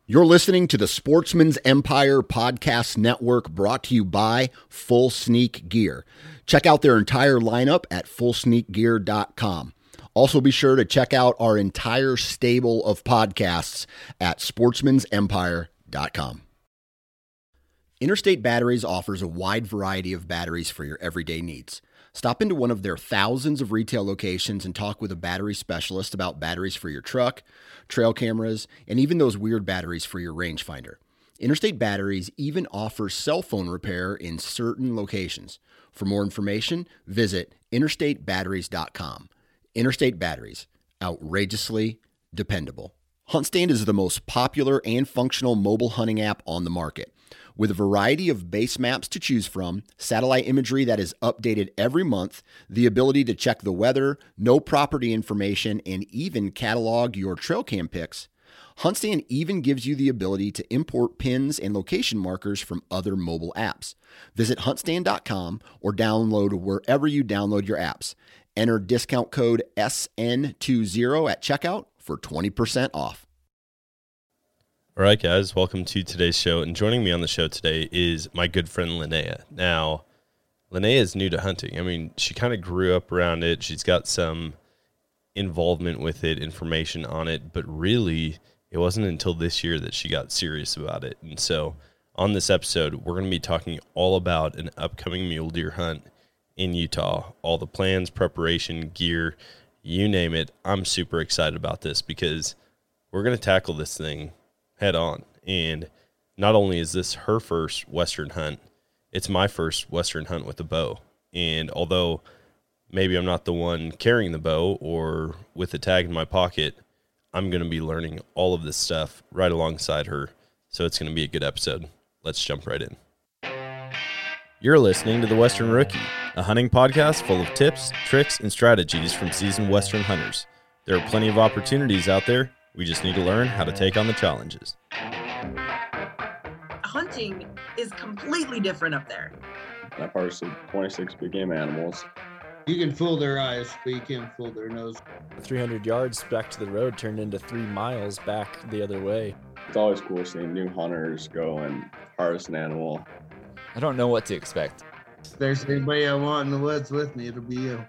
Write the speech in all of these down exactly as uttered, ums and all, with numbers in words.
You're listening to the Sportsman's Empire Podcast Network, brought to you by Full Sneak Gear. Check out their entire lineup at full sneak gear dot com. Also be sure to check out our entire stable of podcasts at sportsmans empire dot com. Interstate Batteries offers a wide variety of batteries for your everyday needs. Stop into one of their thousands of retail locations and talk with a battery specialist about batteries for your truck, trail cameras, and even those weird batteries for your rangefinder. Interstate Batteries even offers cell phone repair in certain locations. For more information, visit interstate batteries dot com. Interstate Batteries, outrageously dependable. HuntStand is the most popular and functional mobile hunting app on the market. With a variety of base maps to choose from, satellite imagery that is updated every month, the ability to check the weather, know property information, and even catalog your trail cam pics, HuntStand even gives you the ability to import pins and location markers from other mobile apps. Visit hunt stand dot com or download wherever you download your apps. Enter discount code S N twenty at checkout for twenty percent off. All right, guys, welcome to today's show. And joining me on the show today is my good friend Linnea. Now, Linnea is new to hunting. I mean, she kind of grew up around it. She's got some involvement with it, information on it, but really, it wasn't until this year that she got serious about it. And so on this episode, we're going to be talking all about an upcoming mule deer hunt in Utah, all the plans, preparation, gear, you name it. I'm super excited about this because we're going to tackle this thing head on. And not only is this her first Western hunt, it's my first Western hunt with a bow. And although maybe I'm not the one carrying the bow or with the tag in my pocket, I'm going to be learning all of this stuff right alongside her. So it's going to be a good episode. Let's jump right in. You're listening to The Western Rookie, a hunting podcast full of tips, tricks, and strategies from seasoned Western hunters. There are plenty of opportunities out there. We just need to learn how to take on the challenges. Hunting is completely different up there. I've harvested twenty-six big game animals. You can fool their eyes, but you can't fool their nose. three hundred yards back to the road turned into three miles back the other way. It's always cool seeing new hunters go and harvest an animal. I don't know what to expect. If there's anybody I want in the woods with me, it'll be you.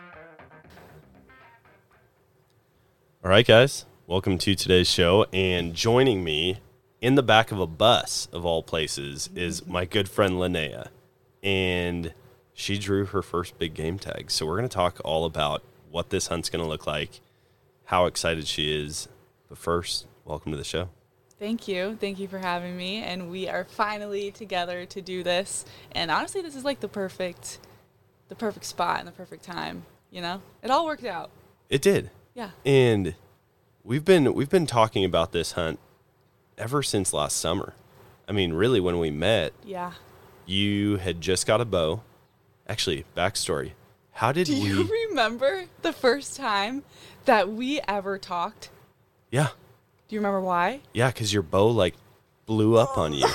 All right, guys, welcome to today's show. And joining me in the back of a bus, of all places, is my good friend Linnea. And she drew her first big game tag. So we're going to talk all about what this hunt's going to look like, how excited she is. But first, welcome to the show. Thank you. Thank you for having me. And we are finally together to do this. And honestly, this is like the perfect, the perfect spot and the perfect time. You know, it all worked out. It did. Yeah. And we've been we've been talking about this hunt ever since last summer. I mean, really, when we met, yeah, you had just got a bow. Actually, backstory. How did Do we... Do you remember the first time that we ever talked? Yeah. Do you remember why? Yeah, because your bow, like, blew up on you.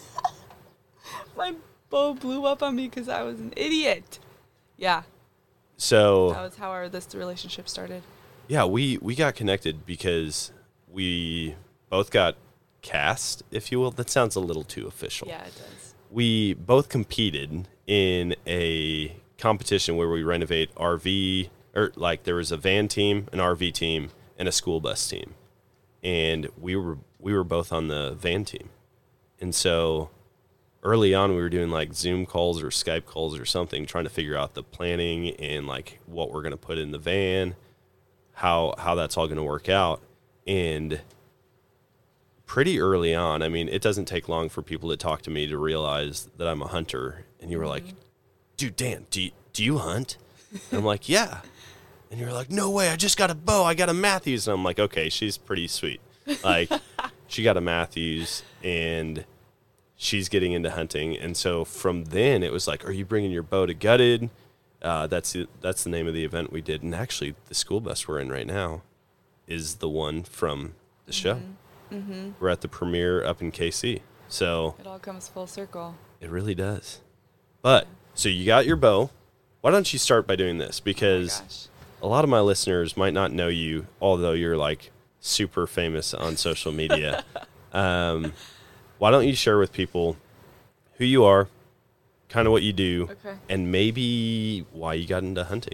My bow blew up on me because I was an idiot. Yeah. So... That was how our this relationship started. Yeah, we, we got connected because we both got cast, if you will. That sounds a little too official. Yeah, it does. We both competed in a competition where we renovate R V, or like there was a van team, an R V team, and a school bus team. And we were we were both on the van team. And so early on we were doing like Zoom calls or Skype calls or something, trying to figure out the planning and like what we're going to put in the van, how how that's all going to work out. And pretty early on, I mean, it doesn't take long for people to talk to me to realize that I'm a hunter. And you were like, dude, Dan, do you, do you hunt? And I'm like, yeah. And you're like, no way, I just got a bow. I got a Matthews. And I'm like, okay, she's pretty sweet. Like, she got a Matthews, and she's getting into hunting. And so from then, it was like, are you bringing your bow to Gutted? Uh, that's, that's the name of the event we did. And actually, the school bus we're in right now is the one from the show. Mm-hmm. Mm-hmm. We're at the premiere up in K C. So it all comes full circle. It really does. But, so you got your bow. Why don't you start by doing this? Because... Oh a lot of my listeners might not know you, although you're like super famous on social media. Um, why don't you share with people who you are, kind of what you do, Okay. and maybe why you got into hunting?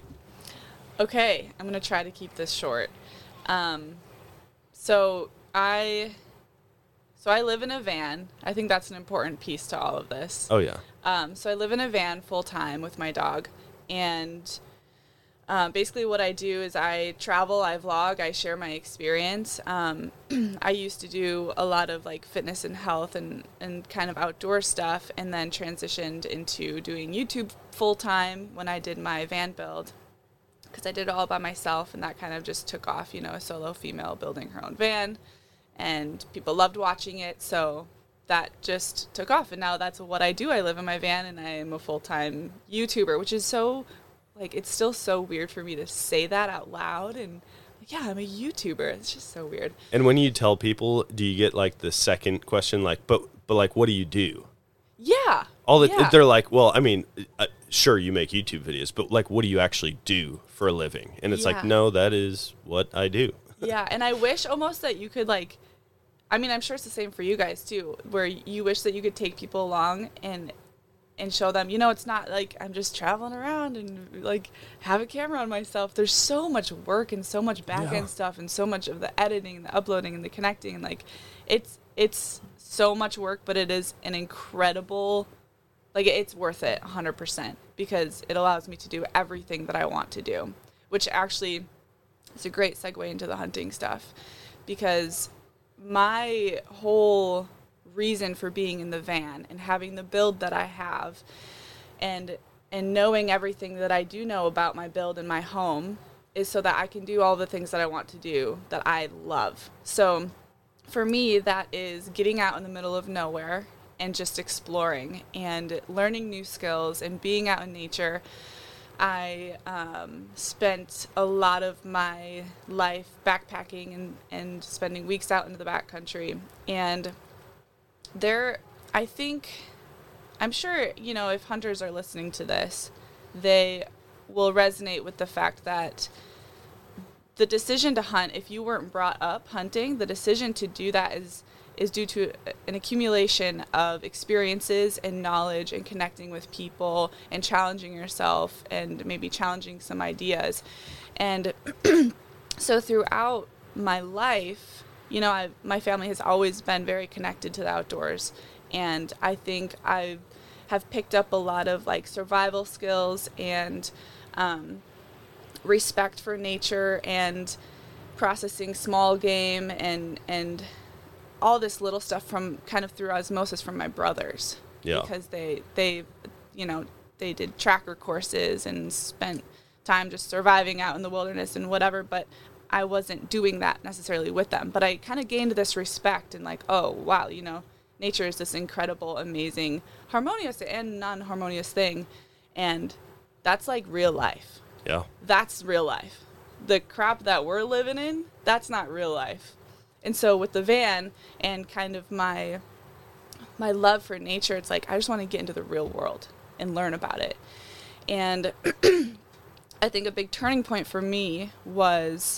Okay, I'm going to try to keep this short. Um, so I so I live in a van. I think that's an important piece to all of this. Oh, yeah. Um, so I live in a van full time with my dog, and uh, basically what I do is I travel, I vlog, I share my experience. Um, I used to do a lot of like fitness and health and, and kind of outdoor stuff, and then transitioned into doing YouTube full time when I did my van build, because I did it all by myself, and that kind of just took off, you know, a solo female building her own van, and people loved watching it, so that just took off, and now that's what I do. I live in my van, and I am a full-time YouTuber, which is so, like, it's still so weird for me to say that out loud, and, like, yeah, I'm a YouTuber. It's just so weird. And when you tell people, do you get, like, the second question, like, but, but like, what do you do? Yeah. All the, yeah. They're like, well, I mean, uh, sure, you make YouTube videos, but, like, what do you actually do for a living? And it's Yeah. like, no, that is what I do. Yeah, and I wish almost that you could, like, I mean, I'm sure it's the same for you guys too, where you wish that you could take people along and and show them, you know, it's not like I'm just traveling around and like have a camera on myself. There's so much work and so much back end Yeah. stuff and so much of the editing, the uploading, and the connecting, and like it's it's so much work, but it is an incredible, like it's worth it one hundred percent, because it allows me to do everything that I want to do, which actually is a great segue into the hunting stuff, because my whole reason for being in the van and having the build that I have, and and knowing everything that I do know about my build and my home, is so that I can do all the things that I want to do that I love. So for me, that is getting out in the middle of nowhere and just exploring and learning new skills and being out in nature. I um, spent a lot of my life backpacking and, and spending weeks out into the backcountry. And there, I think, I'm sure, you know, if hunters are listening to this, they will resonate with the fact that the decision to hunt, if you weren't brought up hunting, the decision to do that is is due to an accumulation of experiences and knowledge and connecting with people and challenging yourself and maybe challenging some ideas. And so throughout my life, you know, I, my family has always been very connected to the outdoors. And I think I have picked up a lot of like survival skills and um, respect for nature and processing small game and, and, all this little stuff from kind of through osmosis from my brothers. Yeah. Because they, they, you know, they did tracker courses and spent time just surviving out in the wilderness and whatever, but I wasn't doing that necessarily with them. But I kind of gained this respect and like, oh, wow, you know, nature is this incredible, amazing, harmonious and non-harmonious thing. And that's like real life. Yeah. That's real life. The crap that we're living in, that's not real life. And so with the van and kind of my my love for nature, it's like I just want to get into the real world and learn about it. And I think a big turning point for me was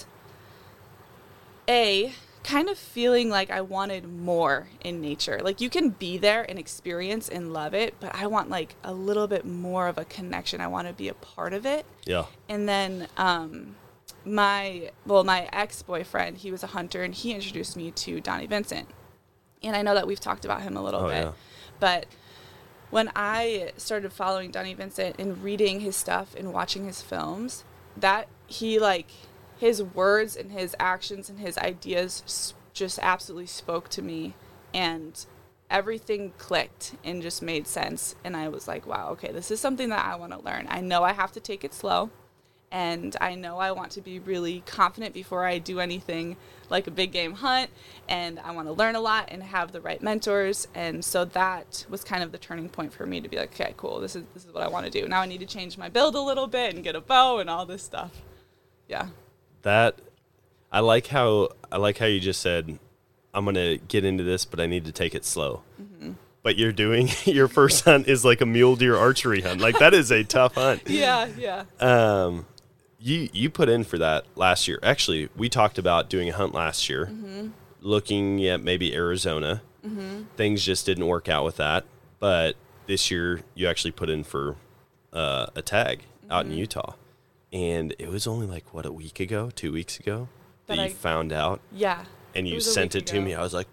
A, kind of feeling like I wanted more in nature. Like you can be there and experience and love it, but I want like a little bit more of a connection. I want to be a part of it. Yeah. And then um my well my ex-boyfriend, he was a hunter, and he introduced me to Donnie Vincent, and I know that we've talked about him a little Oh, bit, yeah. but when I started following Donnie Vincent and reading his stuff and watching his films, that he like his words and his actions and his ideas s- just absolutely spoke to me, and everything clicked and just made sense. And I was like, wow, okay, this is something that I want to learn. I know I have to take it slow. And I know I want to be really confident before I do anything like a big game hunt, and I want to learn a lot and have the right mentors. And so that was kind of the turning point for me to be like, okay, cool, this is this is what I want to do. Now I need to change my build a little bit and get a bow and all this stuff. Yeah. That I like how I like how you just said, I'm gonna get into this, but I need to take it slow. Mm-hmm. But you're doing your first hunt is like a mule deer archery hunt. Like that is a tough hunt. Yeah, yeah. Um, you you put in for that last year. Actually, we talked about doing a hunt last year, Mm-hmm. looking at maybe Arizona. Mm-hmm. Things just didn't work out with that. But this year, you actually put in for uh, a tag mm-hmm. out in Utah. And it was only like, what, a week ago, two weeks ago that, that I, you found out? Yeah. And you sent it to ago. me. I was like,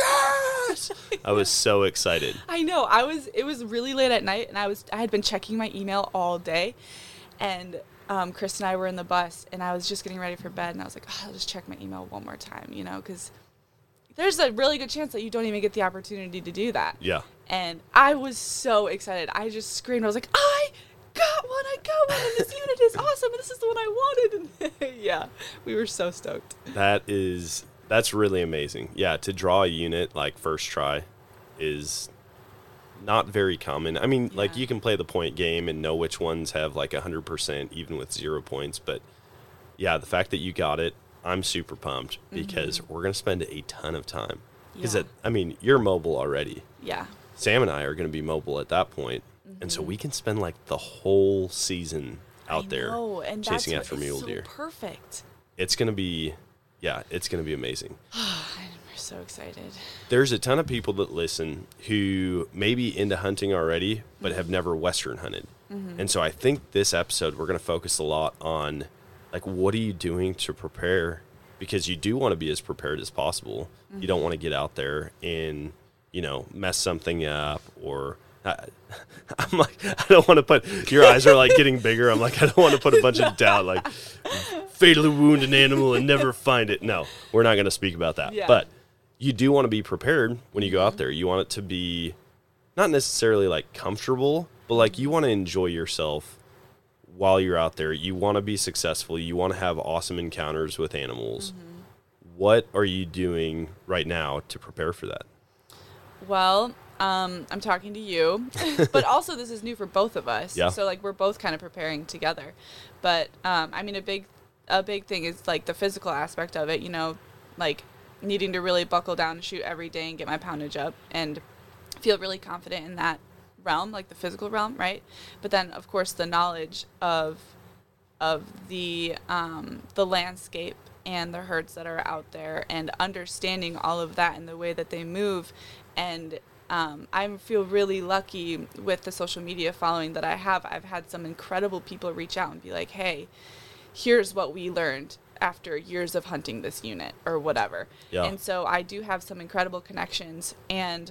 yes! I was so excited. I know. I was, it was really late at night, and I was, I had been checking my email all day. And um, Chris and I were in the bus, and I was just getting ready for bed, and I was like, oh, I'll just check my email one more time, you know, because there's a really good chance that you don't even get the opportunity to do that. Yeah. And I was so excited. I just screamed. I was like, I got one. I got one. And this unit is awesome. And this is the one I wanted. And yeah, we were so stoked. That is, that's really amazing. Yeah, to draw a unit like first try is not very common. I mean, yeah. like you can play the point game and know which ones have like one hundred percent even with zero points. But yeah, the fact that you got it, I'm super pumped because mm-hmm. we're going to spend a ton of time. Because, yeah. I mean, you're mobile already. Yeah. Sam and I are going to be mobile at that point. Mm-hmm. And so we can spend like the whole season out I there know, and chasing that's after mule so deer. Perfect. It's going to be, yeah, it's going to be amazing. I'm so excited. There's a ton of people that listen who may be into hunting already, but mm-hmm. have never Western hunted. Mm-hmm. And so I think this episode, we're going to focus a lot on, like, what are you doing to prepare? Because you do want to be as prepared as possible. Mm-hmm. You don't want to get out there and, you know, mess something up or... I, I'm like, I don't want to put, your eyes are like getting bigger. I'm like, I don't want to put a bunch of doubt, like fatally wound an animal and never find it. No, we're not going to speak about that. Yeah. But you do want to be prepared when you go out there. You want it to be not necessarily like comfortable, but like you want to enjoy yourself while you're out there. You want to be successful. You want to have awesome encounters with animals. Mm-hmm. What are you doing right now to prepare for that? Well, Um, I'm talking to you, but also this is new for both of us. Yeah. So like we're both kind of preparing together. But um, I mean, a big, a big thing is like the physical aspect of it. You know, like needing to really buckle down and shoot every day and get my poundage up and feel really confident in that realm, like the physical realm, right? But then of course the knowledge of, of the um, the landscape and the herds that are out there and understanding all of that and the way that they move and Um, I feel really lucky with the social media following that I have. I've had some incredible people reach out and be like, hey, here's what we learned after years of hunting this unit or whatever. Yeah. And so I do have some incredible connections. And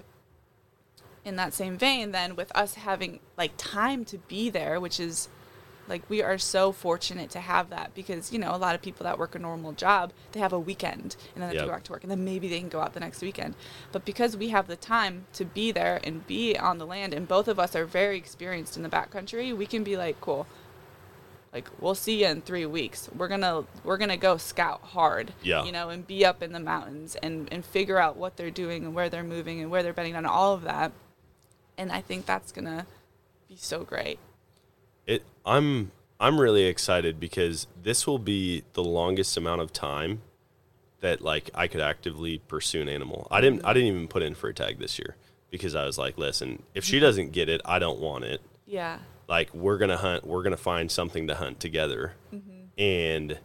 in that same vein, then with us having like time to be there, which is like we are so fortunate to have that because, you know, a lot of people that work a normal job, they have a weekend and then they yep. have to go back to work and then maybe they can go out the next weekend. But because we have the time to be there and be on the land and both of us are very experienced in the backcountry, we can be like, cool, like we'll see you in three weeks. We're going to, we're going to go scout hard, yeah. you know, and be up in the mountains and, and figure out what they're doing and where they're moving and where they're bedding down, all of that. And I think that's going to be so great. It, I'm I'm really excited because this will be the longest amount of time that like I could actively pursue an animal. I didn't I didn't even put in for a tag this year because I was like, listen, if she doesn't get it, I don't want it. Yeah. Like we're gonna hunt, we're gonna find something to hunt together, mm-hmm. and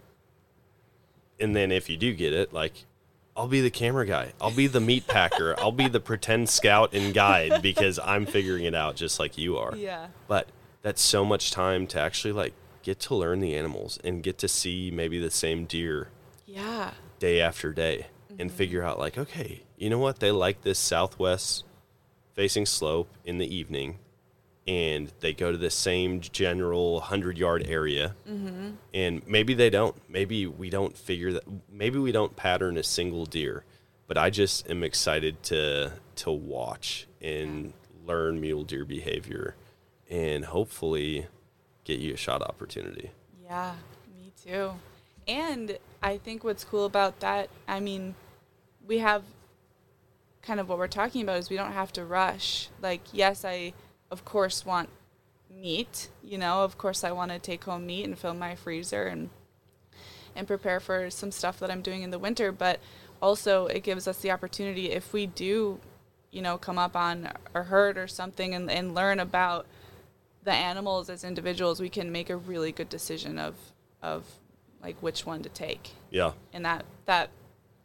and then if you do get it, like I'll be the camera guy, I'll be the meat packer, I'll be the pretend scout and guide because I'm figuring it out just like you are. Yeah. But that's so much time to actually like get to learn the animals and get to see maybe the same deer yeah day after day mm-hmm. and figure out like, okay, you know what? They like this southwest facing slope in the evening and they go to the same general hundred yard area mm-hmm. and maybe they don't, maybe we don't figure that, maybe we don't pattern a single deer, but I just am excited to, to watch and yeah. learn mule deer behavior and hopefully get you a shot opportunity. Yeah, me too. And I think what's cool about that, I mean, we have kind of what we're talking about is we don't have to rush. Like, yes, I, of course, want meat. You know, of course, I want to take home meat and fill my freezer and and prepare for some stuff that I'm doing in the winter. But also it gives us the opportunity if we do, you know, come up on a herd or something and, and learn about the animals as individuals, we can make a really good decision of of like which one to take. Yeah. And that that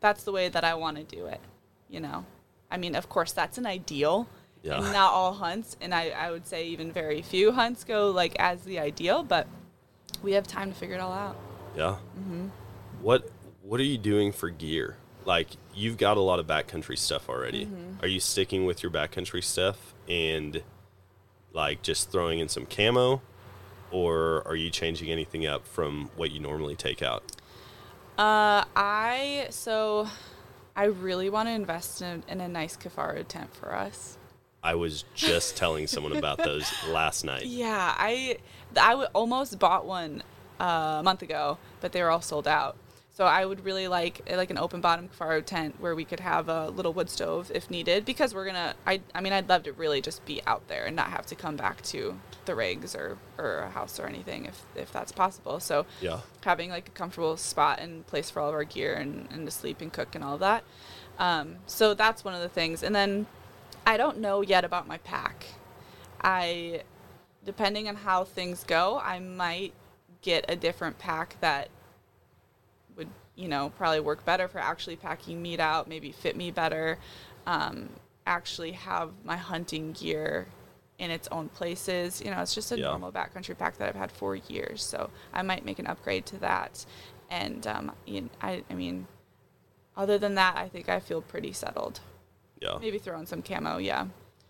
that's the way that I want to do it, you know. I mean, of course, that's an ideal. Yeah. And not all hunts, and I, I would say even very few hunts go like as the ideal, but we have time to figure it all out. Yeah. Mm-hmm. What What are you doing for gear? Like, you've got a lot of backcountry stuff already. Mm-hmm. Are you sticking with your backcountry stuff and like just throwing in some camo, or are you changing anything up from what you normally take out? Uh, I so I really want to invest in, in a nice Kifaru tent for us. I was just telling someone about those last night. Yeah, I I w- almost bought one uh, a month ago, but they were all sold out. So I would really like like an open bottom Kifaru tent where we could have a little wood stove if needed, because we're gonna. I I mean, I'd love to really just be out there and not have to come back to the rigs or, or a house or anything if if that's possible. So Yeah. having like a comfortable spot and place for all of our gear and, and to sleep and cook and all that. Um, so that's one of the things. And then I don't know yet about my pack. I, depending on how things go, I might get a different pack that would, you know, probably work better for actually packing meat out, maybe fit me better, um, actually have my hunting gear in its own places. You know, it's just a Yeah. normal backcountry pack that I've had for years. So I might make an upgrade to that. And, um, you know, I, I mean, other than that, I think I feel pretty settled. Yeah. Maybe throw in some camo, yeah.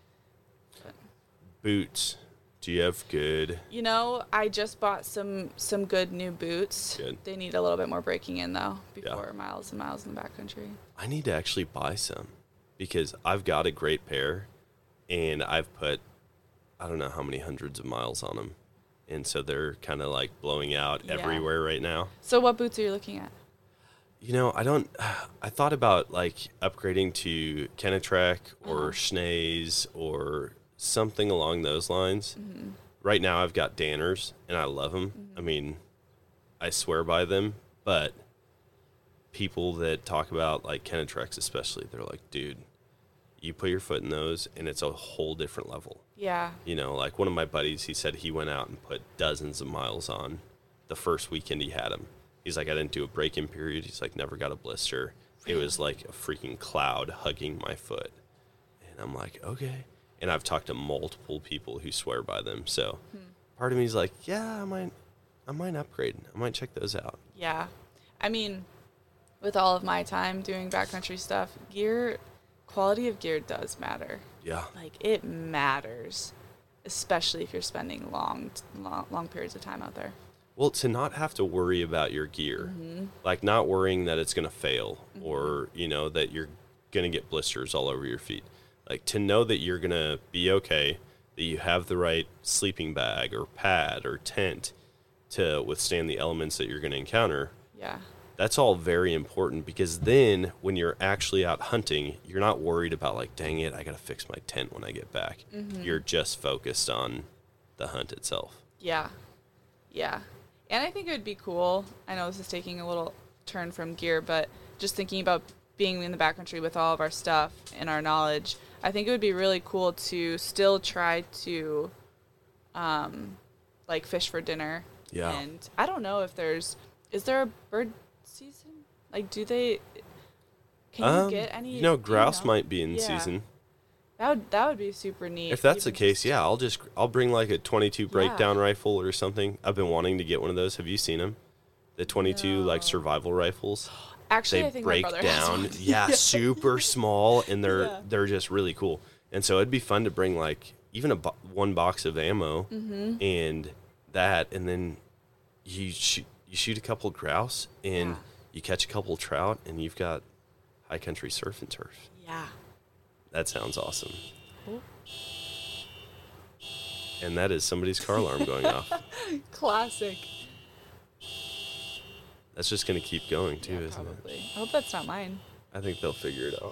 Boots. Do you have good? You know, I just bought some some good new boots. Good. They need a little bit more breaking in though Yeah. before miles and miles in the backcountry. I need to actually buy some because I've got a great pair and I've put, I don't know how many hundreds of miles on them. And so they're kind of like blowing out Yeah. everywhere right now. So what boots are you looking at? You know, I don't, I thought about like upgrading to Kenetrek or Uh-huh. Schnees or something along those lines. Mm-hmm. Right now I've got Danners and I love them. Mm-hmm. I mean, I swear by them, but people that talk about like Kenetreks especially, they're like, dude, you put your foot in those and it's a whole different level. Yeah. You know, like one of my buddies, he said he went out and put dozens of miles on the first weekend he had them. He's like, I didn't do a break-in period. He's like, never got a blister. It was like a freaking cloud hugging my foot. And I'm like, okay. And I've talked to multiple people who swear by them. So Hmm. part of me is like, yeah, I might, I might upgrade. I might check those out. Yeah. I mean, with all of my time doing backcountry stuff, gear, quality of gear does matter. Yeah. Like, it matters, especially if you're spending long, long, long periods of time out there. Well, to not have to worry about your gear, Mm-hmm. like not worrying that it's going to fail or, you know, that you're going to get blisters all over your feet. Like to know that you're going to be okay, that you have the right sleeping bag or pad or tent to withstand the elements that you're going to encounter. Yeah. That's all very important because then when you're actually out hunting, you're not worried about like, dang it, I got to fix my tent when I get back. Mm-hmm. You're just focused on the hunt itself. Yeah. Yeah. And I think it would be cool. I know this is taking a little turn from gear, but just thinking about being in the backcountry with all of our stuff and our knowledge, I think it would be really cool to still try to, um, like fish for dinner. Yeah. And I don't know if there's, is there a bird season? Like, do they, can Um, you get any? You know, do grouse know? might be in Yeah. season. That would, that would be super neat. If that's the even case, just- yeah, I'll just I'll bring like a twenty-two Yeah. breakdown rifle or something. I've been wanting to get one of those. Have you seen them? The twenty-two like No. survival rifles. Actually, They I think break my brother has down. one. Yeah, super small, and they're Yeah. they're just really cool. And so it'd be fun to bring like even a bo- one box of ammo Mm-hmm. and that, and then you shoot you shoot a couple grouse and Yeah. you catch a couple trout, and you've got high country surf and turf. Yeah. That sounds awesome. Cool. And that is somebody's car alarm going off. Classic. That's just going to keep going too, Yeah, isn't probably. it? I hope that's not mine. I think they'll figure it out.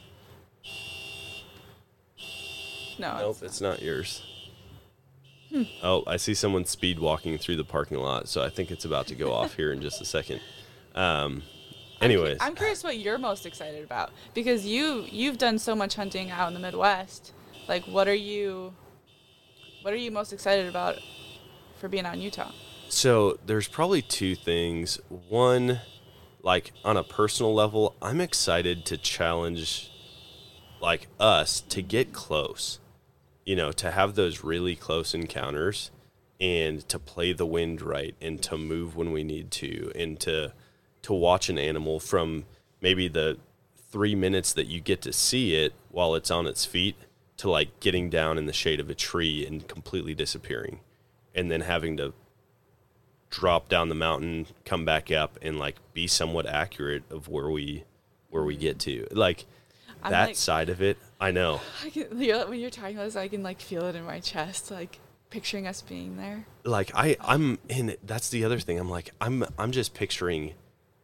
No. Nope, it's not yours. Oh, I see someone speed walking through the parking lot, so I think it's about to go off here in just a second. Um, anyways, I'm curious what you're most excited about because you you've done so much hunting out in the Midwest. Like, what are you, what are you most excited about for being out in Utah? so there's probably two things. One, like on a personal level, I'm excited to challenge like us to get close, you know, to have those really close encounters and to play the wind right and to move when we need to and to to watch an animal from maybe the three minutes that you get to see it while it's on its feet to like getting down in the shade of a tree and completely disappearing and then having to drop down the mountain, come back up and like be somewhat accurate of where we where we get to. Like I'm that like, side of it, I know. I can, you know, when you're talking about this, I can like feel it in my chest, like picturing us being there. Like I, I'm in. That's the other thing. I'm like, I'm, I'm just picturing.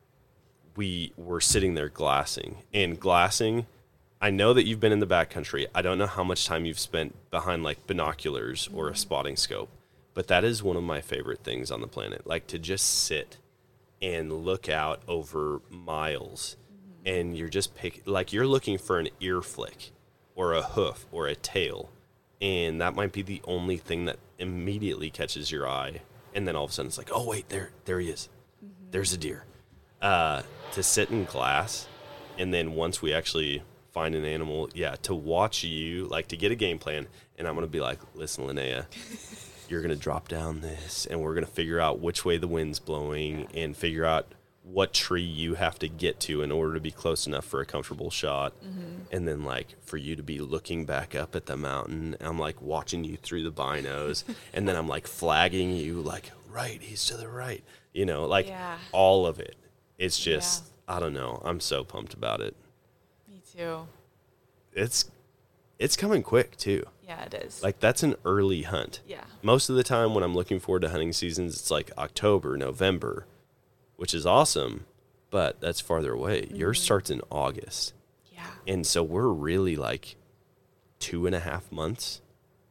We were sitting there glassing and glassing. I know that you've been in the backcountry. I don't know how much time you've spent behind like binoculars or a spotting scope, but that is one of my favorite things on the planet. Like to just sit and look out over miles, and you're just pick like you're looking for an ear flick, or a hoof, or a tail. And that might be the only thing that immediately catches your eye. And then all of a sudden it's like, oh, wait, there there he is. Mm-hmm. There's a deer. Uh, to sit in glass, and then once we actually find an animal, yeah, to watch you, like to get a game plan, and I'm going to be like, listen, Linnea, you're going to drop down this, and we're going to figure out which way the wind's blowing and figure out what tree you have to get to in order to be close enough for a comfortable shot. Mm-hmm. And then like for you to be looking back up at the mountain, I'm like watching you through the binos and then I'm like flagging you like, right, he's to the right, you know, like yeah. all of it. It's just, yeah. I don't know. I'm so pumped about it. Me too. It's, it's coming quick too. Yeah, it is. Like that's an early hunt. Yeah. Most of the time when I'm looking forward to hunting seasons, it's like October, November, which is awesome, but that's farther away. Mm-hmm. Yours starts in August. Yeah. And so we're really like two and a half months.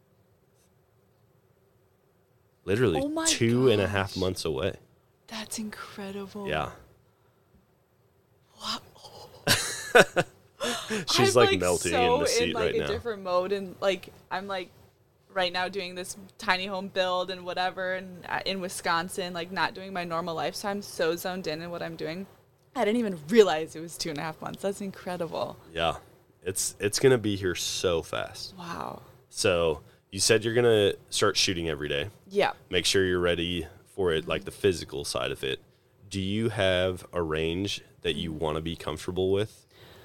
Literally oh two gosh. and a half months away. That's incredible. Yeah. Wow. She's I'm like, like melting so in the seat in like right a now. different mode, and like I'm like right now doing this tiny home build and whatever, and uh, in Wisconsin, like not doing my normal life. So I'm so zoned in in what I'm doing. I didn't even realize it was two and a half months. That's incredible. Yeah. It's it's gonna be here so fast. Wow. So you said you're gonna start shooting every day. Yeah. Make sure you're ready for it, like the physical side of it. Do you have a range that you want to be comfortable with?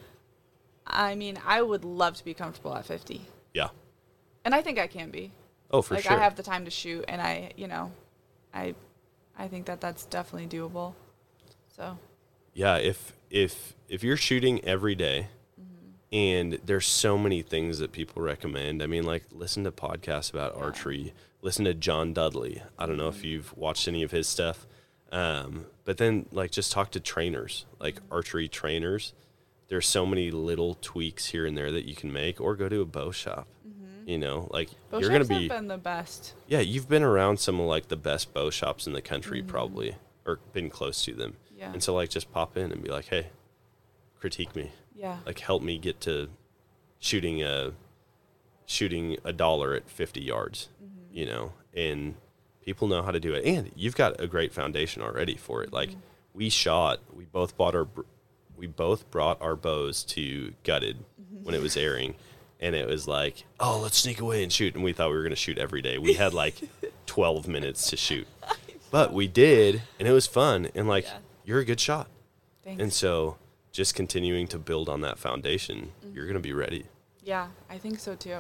I mean, I would love to be comfortable at fifty. Yeah. And I think I can be. Oh, for like, sure. I have the time to shoot, and I, you know, I, I think that that's definitely doable. So. Yeah, if if if you're shooting every day, mm-hmm. and there's so many things that people recommend. I mean, like listen to podcasts about yeah. archery. Listen to John Dudley. I don't know mm-hmm. if you've watched any of his stuff, um, but then like just talk to trainers, like mm-hmm. archery trainers. There's so many little tweaks here and there that you can make, or go to a bow shop. Mm-hmm. You know, like bow you're shops gonna be have been the best. Yeah, you've been around some of like the best bow shops in the country, mm-hmm. probably, or been close to them. Yeah. And so like just pop in and be like, hey, critique me. Yeah. Like help me get to shooting a shooting a dollar at fifty yards. Mm-hmm. You know, and people know how to do it, and you've got a great foundation already for it. Mm-hmm. Like we shot, we both bought our. We both brought our bows to Gutted mm-hmm. when it was airing, and it was like, oh, let's sneak away and shoot. And we thought we were going to shoot every day. We had like twelve minutes to shoot, but we did, and it was fun. And like, yeah. you're a good shot. Thanks. And so just continuing to build on that foundation, mm-hmm. you're going to be ready. Yeah, I think so too.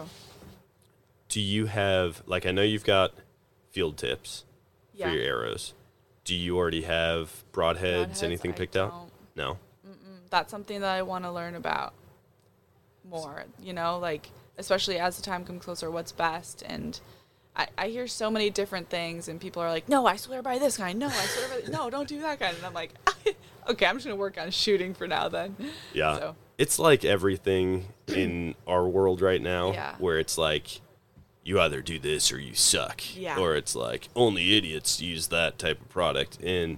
Do you have, like, I know you've got field tips yeah. for your arrows. Do you already have broadheads, broadheads anything I picked don't. out? No. That's something that I want to learn about more, you know, like, especially as the time comes closer, what's best. And I, I hear so many different things, and people are like, no, I swear by this kind. No, I swear by this. No, don't do that kind. And I'm like, okay, I'm just going to work on shooting for now then. Yeah. So. It's like everything in our world right now yeah. where it's like, you either do this or you suck. Yeah. Or it's like, only idiots use that type of product. And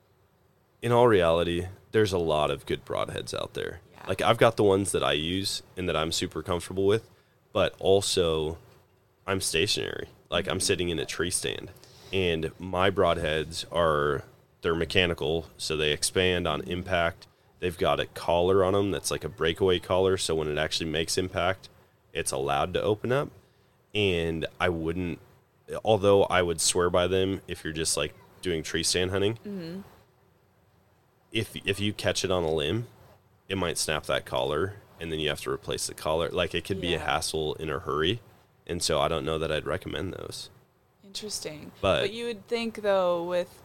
in all reality, there's a lot of good broadheads out there. Yeah. Like I've got the ones that I use and that I'm super comfortable with, but also I'm stationary. Like mm-hmm. I'm sitting in a tree stand, and my broadheads are they're mechanical, so they expand on impact. They've got a collar on them that's like a breakaway collar, so when it actually makes impact, it's allowed to open up. And I wouldn't, although I would swear by them if you're just like doing tree stand hunting, Mm-hmm. if if you catch it on a limb, it might snap that collar, and then you have to replace the collar. Like, it could be a Yeah. hassle in a hurry, and so I don't know that I'd recommend those. Interesting. But- but you would think, though, with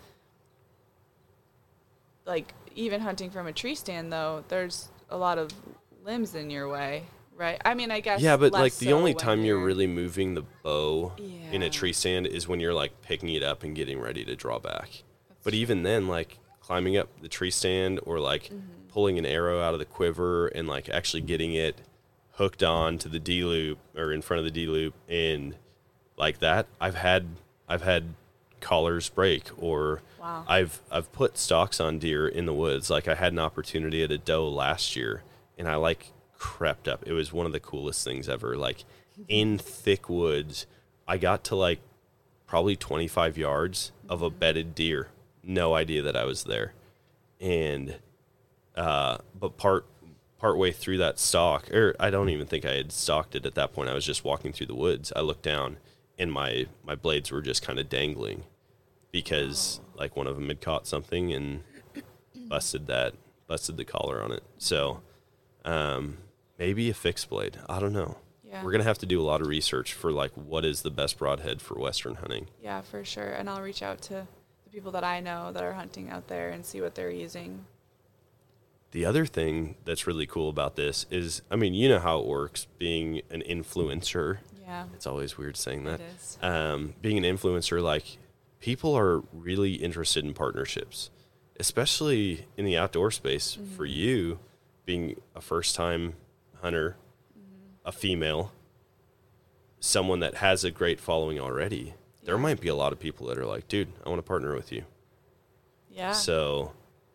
like even hunting from a tree stand, though, there's a lot of limbs in your way, right? I mean, I guess. Yeah, but less like the so only when time you're really moving the bow in Yeah. a tree stand is when you're like picking it up and getting ready to draw back. But even then, like climbing up the tree stand or like Mm-hmm. pulling an arrow out of the quiver and like actually getting it hooked on to the D loop or in front of the D loop and like that, I've had I've had collars break, or Wow. I've I've put stalks on deer in the woods. Like, I had an opportunity at a doe last year, and I like crept up. It was one of the coolest things ever. Like, in thick woods, I got to like probably twenty-five yards of a bedded deer. No idea that I was there, and uh, but part part way through that stalk, or I don't even think I had stalked it at that point. I was just walking through the woods. I looked down, and my my blades were just kind of dangling because like one of them had caught something and busted that busted the collar on it. So um, maybe a fixed blade. I don't know. Yeah. We're gonna have to do a lot of research for like what is the best broadhead for Western hunting. Yeah, for sure. And I'll reach out to the people that I know that are hunting out there and see what they're using. The other thing that's really cool about this is, I mean, you know how it works being an influencer. Yeah. It's always weird saying that. It is. Um, being an influencer, like, people are really interested in partnerships, especially in the outdoor space. Mm-hmm. For you, being a first-time hunter, Mm-hmm. a female, someone that has a great following already, there Yeah. might be a lot of people that are like, dude, I want to partner with you. Yeah. So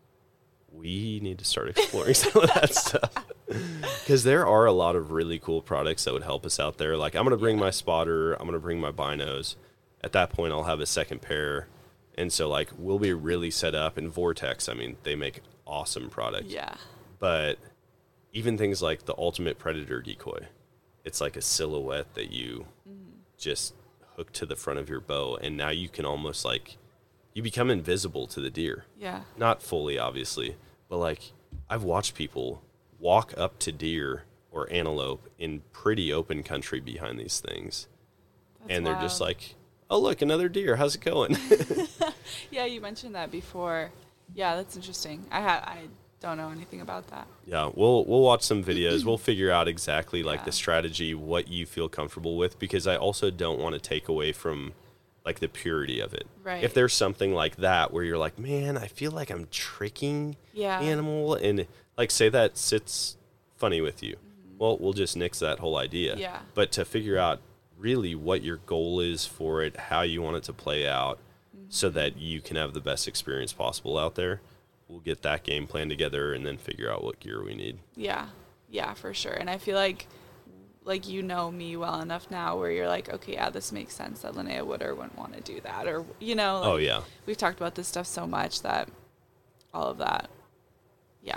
we need to start exploring some of that stuff, because there are a lot of really cool products that would help us out there. Like, I'm going to bring my spotter. I'm going to bring my binos. At that point, I'll have a second pair. And so, like, we'll be really set up. And Vortex, I mean, they make awesome products. Yeah. But even things like the Ultimate Predator decoy, it's like a silhouette that you just hook to the front of your bow. And now you can almost, like, you become invisible to the deer. Yeah. Not fully, obviously, but like, I've watched people walk up to deer or antelope in pretty open country behind these things. That's and they're just wild. like, oh, look, another deer. How's it going? Yeah, you mentioned that before. Yeah, that's interesting. I ha- I don't know anything about that. Yeah, we'll we'll watch some videos. We'll figure out exactly like Yeah. the strategy, what you feel comfortable with, because I also don't want to take away from like the purity of it. Right. If there's something like that where you're like, man, I feel like I'm tricking Yeah. the animal, and like say that sits funny with you, well, we'll just nix that whole idea. Mm-hmm. Yeah. But to figure out really what your goal is for it, how you want it to play out, so Mm-hmm. that you can have the best experience possible out there, we'll get that game plan together and then figure out what gear we need. Yeah. Yeah, for sure. And I feel like like you know me well enough now where you're like, okay, yeah, this makes sense that Linnea would or wouldn't want to do that, or you know, like, Oh, yeah. we've talked about this stuff so much that all of that. Yeah.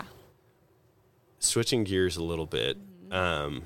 Switching gears a little bit, Mm-hmm. um,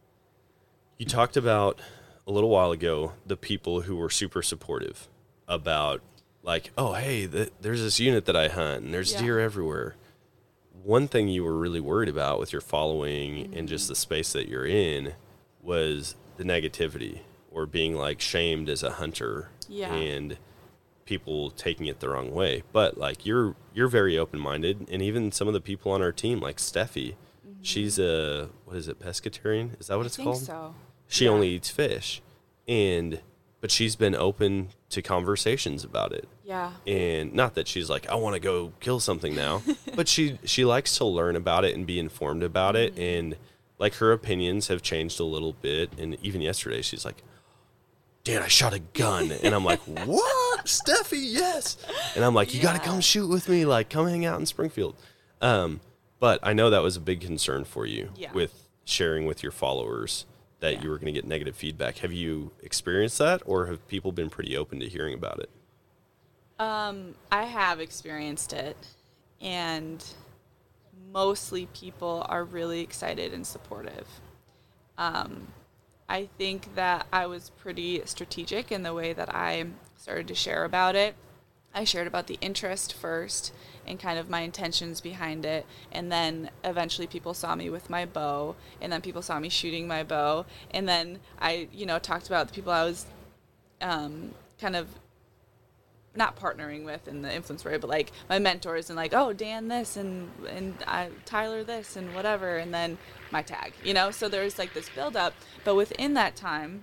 you talked about a little while ago the people who were super supportive about, like, oh, hey, th- there's this unit that I hunt, and there's Yeah. deer everywhere. One thing you were really worried about with your following and just the space that you're in was the negativity, or being like shamed as a hunter, Yeah. and people taking it the wrong way. But like, you're you're very open-minded, and even some of the people on our team, like Steffi, she's a, what is it, pescatarian? Is that what I it's think called? so. She Yeah. only eats fish, and but she's been open to conversations about it. Yeah. And not that she's like, I want to go kill something now, but she she likes to learn about it and be informed about it, and like, her opinions have changed a little bit. And even yesterday, she's like, Dan, I shot a gun. And I'm like, what? Steffi, yes. And I'm like, you got to Yeah. come shoot with me. Like, come hang out in Springfield. Um, but I know that was a big concern for you Yeah. with sharing with your followers that Yeah. you were going to get negative feedback. Have you experienced that, or have people been pretty open to hearing about it? Um, I have experienced it, and mostly people are really excited and supportive. Um, I think that I was pretty strategic in the way that I started to share about it. I shared about the interest first and kind of my intentions behind it, and then eventually people saw me with my bow, and then people saw me shooting my bow, and then I, you know, talked about the people I was um, kind of not partnering with in the influence way, but like my mentors, and like, oh, Dan this and and I, Tyler this and whatever, and then my tag, you know. So there's like this build up, but within that time,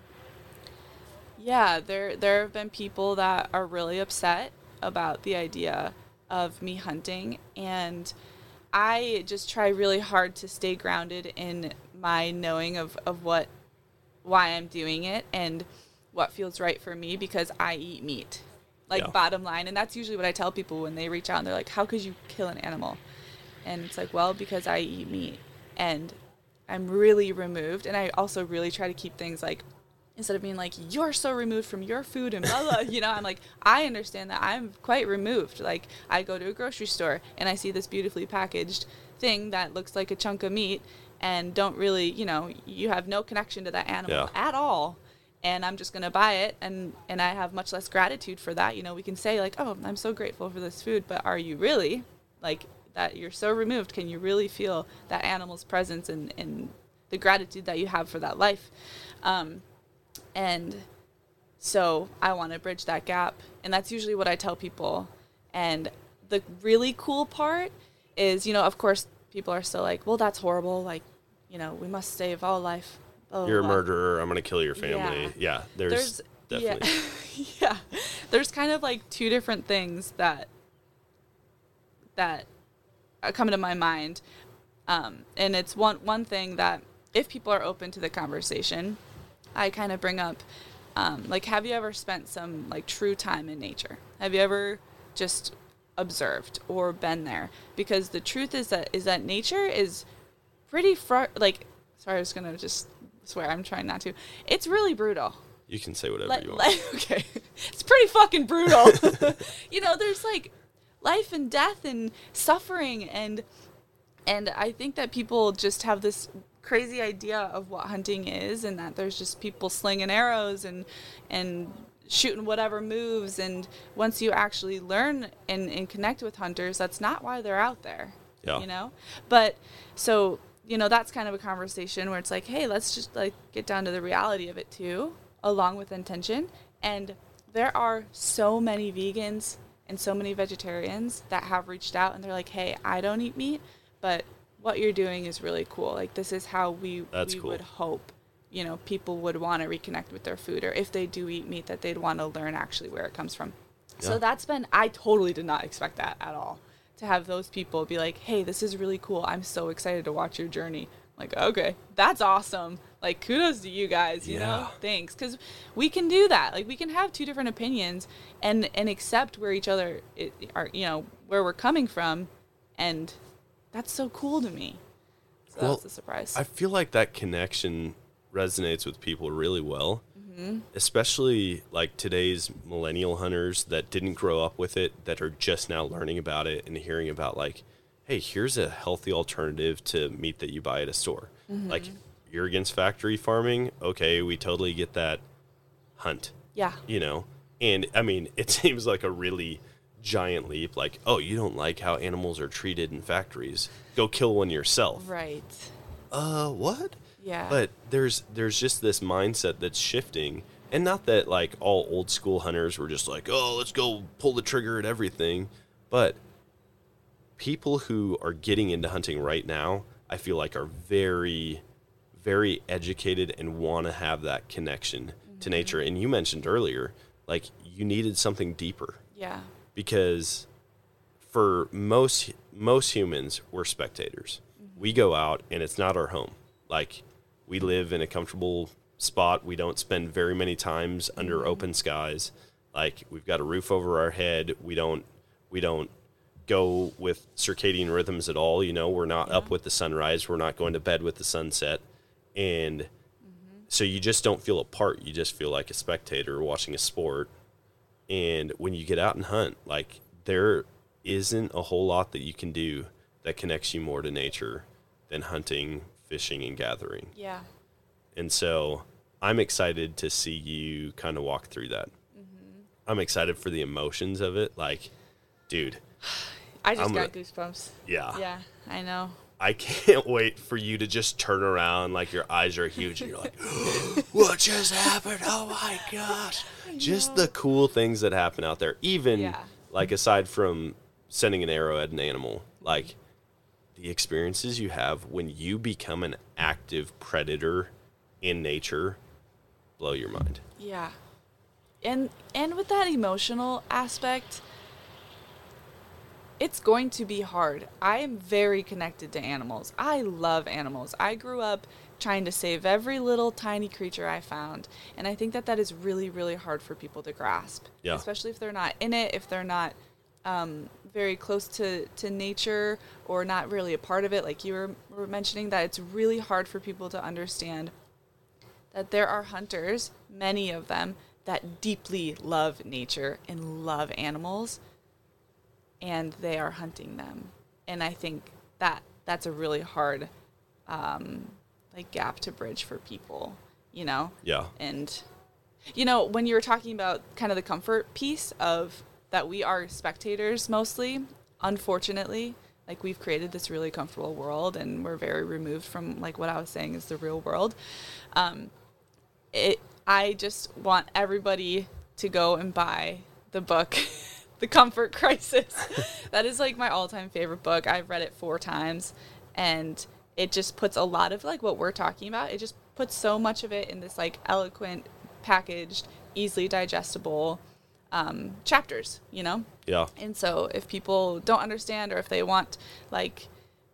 yeah, there there have been people that are really upset about the idea of me hunting, and I just try really hard to stay grounded in my knowing of, of what why I'm doing it and what feels right for me, because I eat meat. Like, yeah. Bottom line. And that's usually what I tell people when they reach out and they're like, how could you kill an animal? And it's like, well, because I eat meat. And I'm really removed. And I also really try to keep things like, instead of being like, you're so removed from your food and blah, blah, you know, I'm like, I understand that I'm quite removed. Like, I go to a grocery store and I see this beautifully packaged thing that looks like a chunk of meat and don't really, you know, you have no connection to that animal yeah. at all. And I'm just going to buy it, and, and I have much less gratitude for that. You know, we can say, like, oh, I'm so grateful for this food, but are you really? Like, that you're so removed, can you really feel that animal's presence and, and the gratitude that you have for that life? Um, and so I want to bridge that gap, and that's usually what I tell people. And the really cool part is, you know, of course, people are still like, well, that's horrible. Like, you know, we must save all life. Oh, you're a wow. murderer. I'm going to kill your family. Yeah, yeah there's, there's definitely. Yeah. yeah. There's kind of like two different things that that come to my mind. Um, and it's one, one thing that if people are open to the conversation, I kind of bring up, um, like, have you ever spent some like true time in nature? Have you ever just observed or been there? Because the truth is that is that nature is pretty fr- like, sorry, I was going to just swear, I'm trying not to. It's really brutal. You can say whatever Let, you want. Let, okay. It's pretty fucking brutal. You know, there's like life and death and suffering, and and I think that people just have this crazy idea of what hunting is, and that there's just people slinging arrows and and shooting whatever moves, and once you actually learn and, and connect with hunters, that's not why they're out there. Yeah. You know? But so you know, that's kind of a conversation where it's like, hey, let's just like get down to the reality of it too, along with intention. And there are so many vegans and so many vegetarians that have reached out and they're like, hey, I don't eat meat, but what you're doing is really cool. Like, this is how we, we cool. would hope, you know, people would want to reconnect with their food, or if they do eat meat, that they'd want to learn actually where it comes from. Yeah. So that's been, I totally did not expect that at all. To have those people be like, hey, this is really cool. I'm so excited to watch your journey. Like, okay, that's awesome. Like, kudos to you guys, you yeah. know? Thanks. Because we can do that. Like, we can have two different opinions and, and accept where each other it, are, you know, where we're coming from. And that's so cool to me. So well, that's a surprise. I feel like that connection resonates with people really well. Mm-hmm. Especially like today's millennial hunters that didn't grow up with it, that are just now learning about it and hearing about like, hey, here's a healthy alternative to meat that you buy at a store. Mm-hmm. Like, you're against factory farming. Okay, we totally get that. Hunt. Yeah. You know, and I mean, it seems like a really giant leap. Like, oh, you don't like how animals are treated in factories. Go kill one yourself. Right. Uh, what? Yeah. But there's there's just this mindset that's shifting, and not that like all old school hunters were just like, oh, let's go pull the trigger at everything, but people who are getting into hunting right now, I feel like are very, very educated and want to have that connection mm-hmm. to nature. And you mentioned earlier, like, you needed something deeper. Yeah. Because for most most humans, we're spectators. Mm-hmm. We go out and it's not our home. Like, we live in a comfortable spot. We don't spend very many times under mm-hmm. open skies. Like, we've got a roof over our head. We don't we don't go with circadian rhythms at all. You know, we're not yeah. up with the sunrise. We're not going to bed with the sunset. And mm-hmm. so you just don't feel a part. You just feel like a spectator watching a sport. And when you get out and hunt, like there isn't a whole lot that you can do that connects you more to nature than hunting, fishing, and gathering. Yeah. And so I'm excited to see you kind of walk through that. Mm-hmm. I'm excited for the emotions of it. Like, dude. I just I'm got gonna, goosebumps. Yeah. Yeah, I know. I can't wait for you to just turn around, like your eyes are huge, and you're like, what just happened? Oh my gosh. Just the cool things that happen out there. Even, Yeah. like, aside from sending an arrow at an animal, like, the experiences you have when you become an active predator in nature blow your mind. Yeah. And and with that emotional aspect, it's going to be hard. I am very connected to animals. I love animals. I grew up trying to save every little tiny creature I found. And I think that that is really, really hard for people to grasp. Yeah. Especially if they're not in it, if they're not um, very close to, to nature or not really a part of it. Like you were, were mentioning, that it's really hard for people to understand that there are hunters, many of them, that deeply love nature and love animals, and they are hunting them. And I think that that's a really hard um, like gap to bridge for people, you know? Yeah. And, you know, when you were talking about kind of the comfort piece of that we are spectators mostly, unfortunately, like we've created this really comfortable world and we're very removed from like what I was saying is the real world. Um, it, I just want everybody to go and buy the book, The Comfort Crisis. That is like my all-time favorite book. I've read it four times, and it just puts a lot of like what we're talking about. It just puts so much of it in this like eloquent, packaged, easily digestible um, chapters, you know? Yeah. And so if people don't understand, or if they want like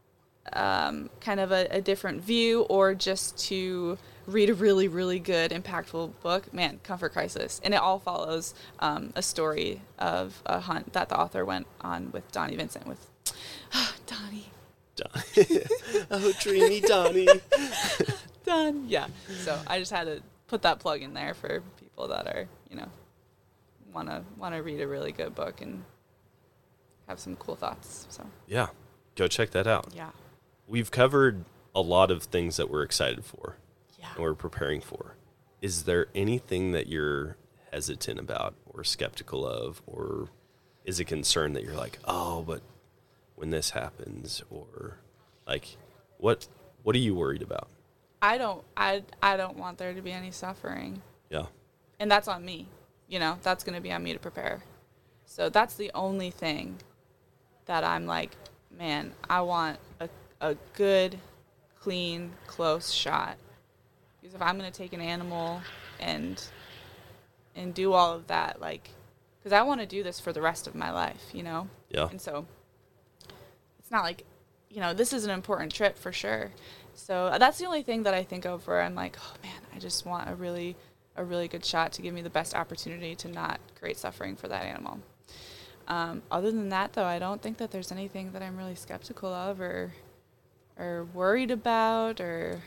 um, kind of a, a different view, or just to read a really, really good, impactful book, man, Comfort Crisis. And it all follows um, a story of a hunt that the author went on with Donnie Vincent, with Donnie. Donnie. Oh, dreamy Donnie. Don. Yeah. So I just had to put that plug in there for people that are, you know, want to want to read a really good book and have some cool thoughts. So Yeah. Go check that out. yeah. We've covered a lot of things that we're excited for. Yeah. And we're preparing for. Is there anything that you're hesitant about or skeptical of, or is a concern that you're like, oh, but when this happens, or like, what what are you worried about? I don't I I don't want there to be any suffering. Yeah. And that's on me. You know, that's going to be on me to prepare. So that's the only thing that I'm like, man, I want a a good, clean, close shot. Because if I'm going to take an animal and and do all of that, like, because I want to do this for the rest of my life, you know? Yeah. And so it's not like, you know, this is an important trip for sure. So that's the only thing that I think of where I'm like, oh man, I just want a really, a really good shot to give me the best opportunity to not create suffering for that animal. Um, other than that, though, I don't think that there's anything that I'm really skeptical of or, or worried about or...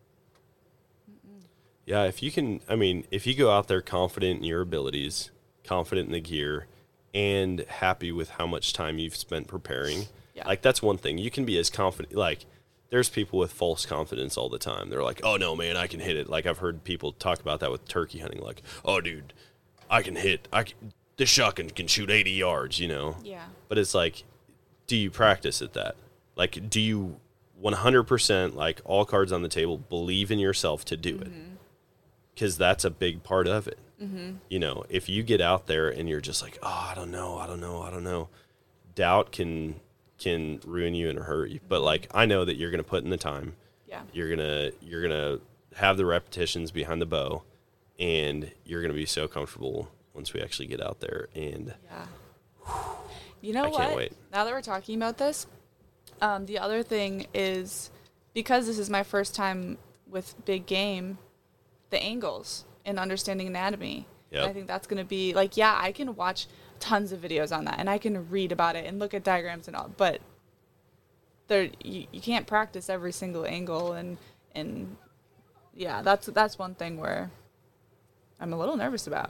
Yeah, if you can, I mean, if you go out there confident in your abilities, confident in the gear, and happy with how much time you've spent preparing, Yeah. like that's one thing. You can be as confident, like there's people with false confidence all the time. They're like, oh no, man, I can hit it. Like I've heard people talk about that with turkey hunting, like, oh dude, I can hit, I can, this shotgun can shoot eighty yards, you know? Yeah. But it's like, do you practice at that? Like, do you one hundred percent, like all cards on the table, believe in yourself to do Mm-hmm. it? Because that's a big part of it. Mm-hmm. You know, if you get out there and you're just like, oh, I don't know, I don't know, I don't know, doubt can can ruin you and hurt you. But like, I know that you're gonna put in the time. Yeah. You're gonna you're gonna have the repetitions behind the bow, and you're gonna be so comfortable once we actually get out there. And Yeah. You know I what? can't wait. Now that we're talking about this, um, the other thing is, because this is my first time with big game, the angles and understanding anatomy. Yep. And I think that's going to be like, yeah, I can watch tons of videos on that and I can read about it and look at diagrams and all, but there you, you can't practice every single angle. And, and yeah, that's, that's one thing where I'm a little nervous about.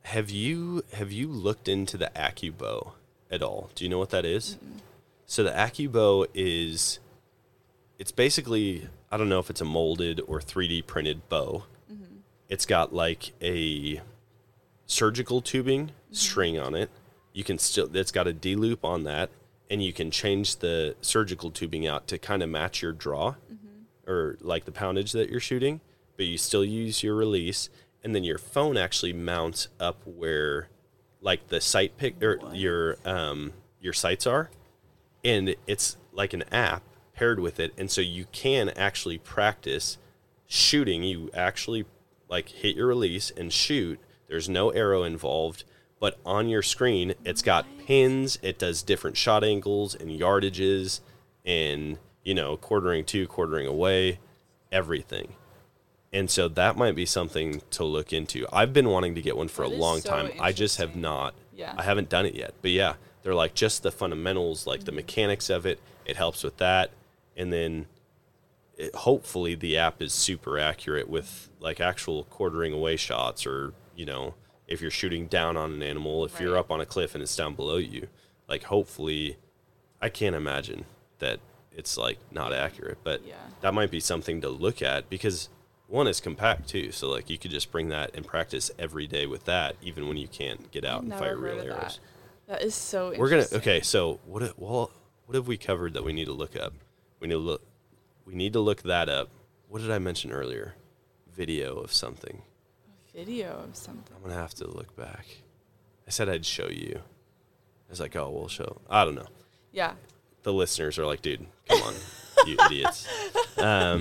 Have you have you looked into the AccuBow at all? Do you know what that is? Mm-mm. So the AccuBow is, it's basically, I don't know if it's a molded or three D printed bow. Mm-hmm. It's got like a surgical tubing mm-hmm. string on it. You can still, it's got a D-loop on that, and you can change the surgical tubing out to kind of match your draw mm-hmm. or like the poundage that you're shooting, but you still use your release, and then your phone actually mounts up where like the sight pick or what? your um your sights are, and it's like an app paired with it, and so you can actually practice shooting. You actually like hit your release and shoot. There's no arrow involved. But on your screen, it's got pins. It does different shot angles and yardages and, you know, quartering to, quartering away, everything. And so that might be something to look into. I've been wanting to get one for that a long so time. I just have not. Yeah. I haven't done it yet. But, yeah, they're like just the fundamentals, like mm-hmm. the mechanics of it. It helps with that. And then it, hopefully the app is super accurate with, like, actual quartering away shots or, you know, if you're shooting down on an animal, if right. you're up on a cliff and it's down below you, like hopefully, I can't imagine that it's like not accurate, but yeah. that might be something to look at because one is compact too. So like you could just bring that and practice every day with that, even when you can't get out I've and fire real arrows. That. that is so We're going to, okay. So what, well, what have we covered that we need to look up? We need to look, we need to look that up. What did I mention earlier? Video of something. Video of something. I'm gonna have to look back. I said I'd show you. I was like, oh, we'll show. I don't know. Yeah. The listeners are like, dude, come on, you idiots. Um,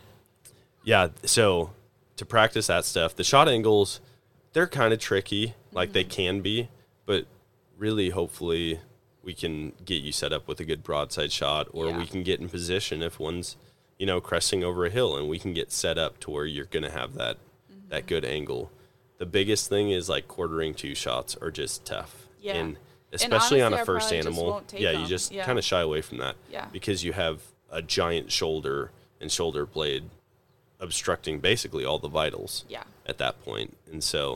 yeah. So to practice that stuff, the shot angles, they're kind of tricky, like mm-hmm. they can be, but really, hopefully, we can get you set up with a good broadside shot, or yeah. we can get in position if one's, you know, cresting over a hill, and we can get set up to where you're gonna have that. that good angle. The biggest thing is like quartering two shots are just tough. Yeah. And especially and honestly, on a first animal. Yeah, them. you just yeah. kind of shy away from that. Yeah. Because you have a giant shoulder and shoulder blade obstructing basically all the vitals yeah. at that point. And so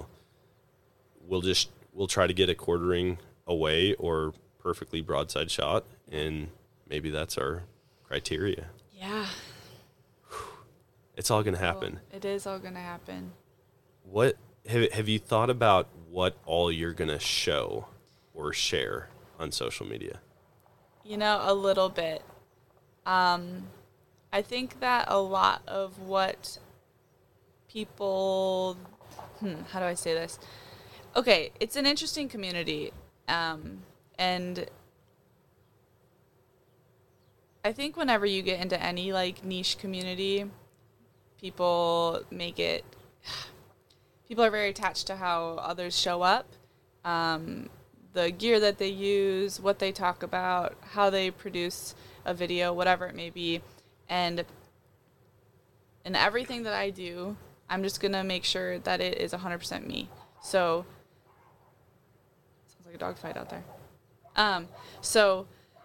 we'll just we'll try to get a quartering away or perfectly broadside shot, and maybe that's our criteria. Yeah. It's all going to happen. It is all going to happen. What have have you thought about what all you're going to show or share on social media? You know, a little bit. Um, I think that a lot of what people, hmm, how do I say this? Okay, it's an interesting community. Um, and I think whenever you get into any like niche community, people make it, people are very attached to how others show up, um, the gear that they use, what they talk about, how they produce a video, whatever it may be. And in everything that I do, I'm just going to make sure that it is one hundred percent me. So, sounds like a dog fight out there. Um, so,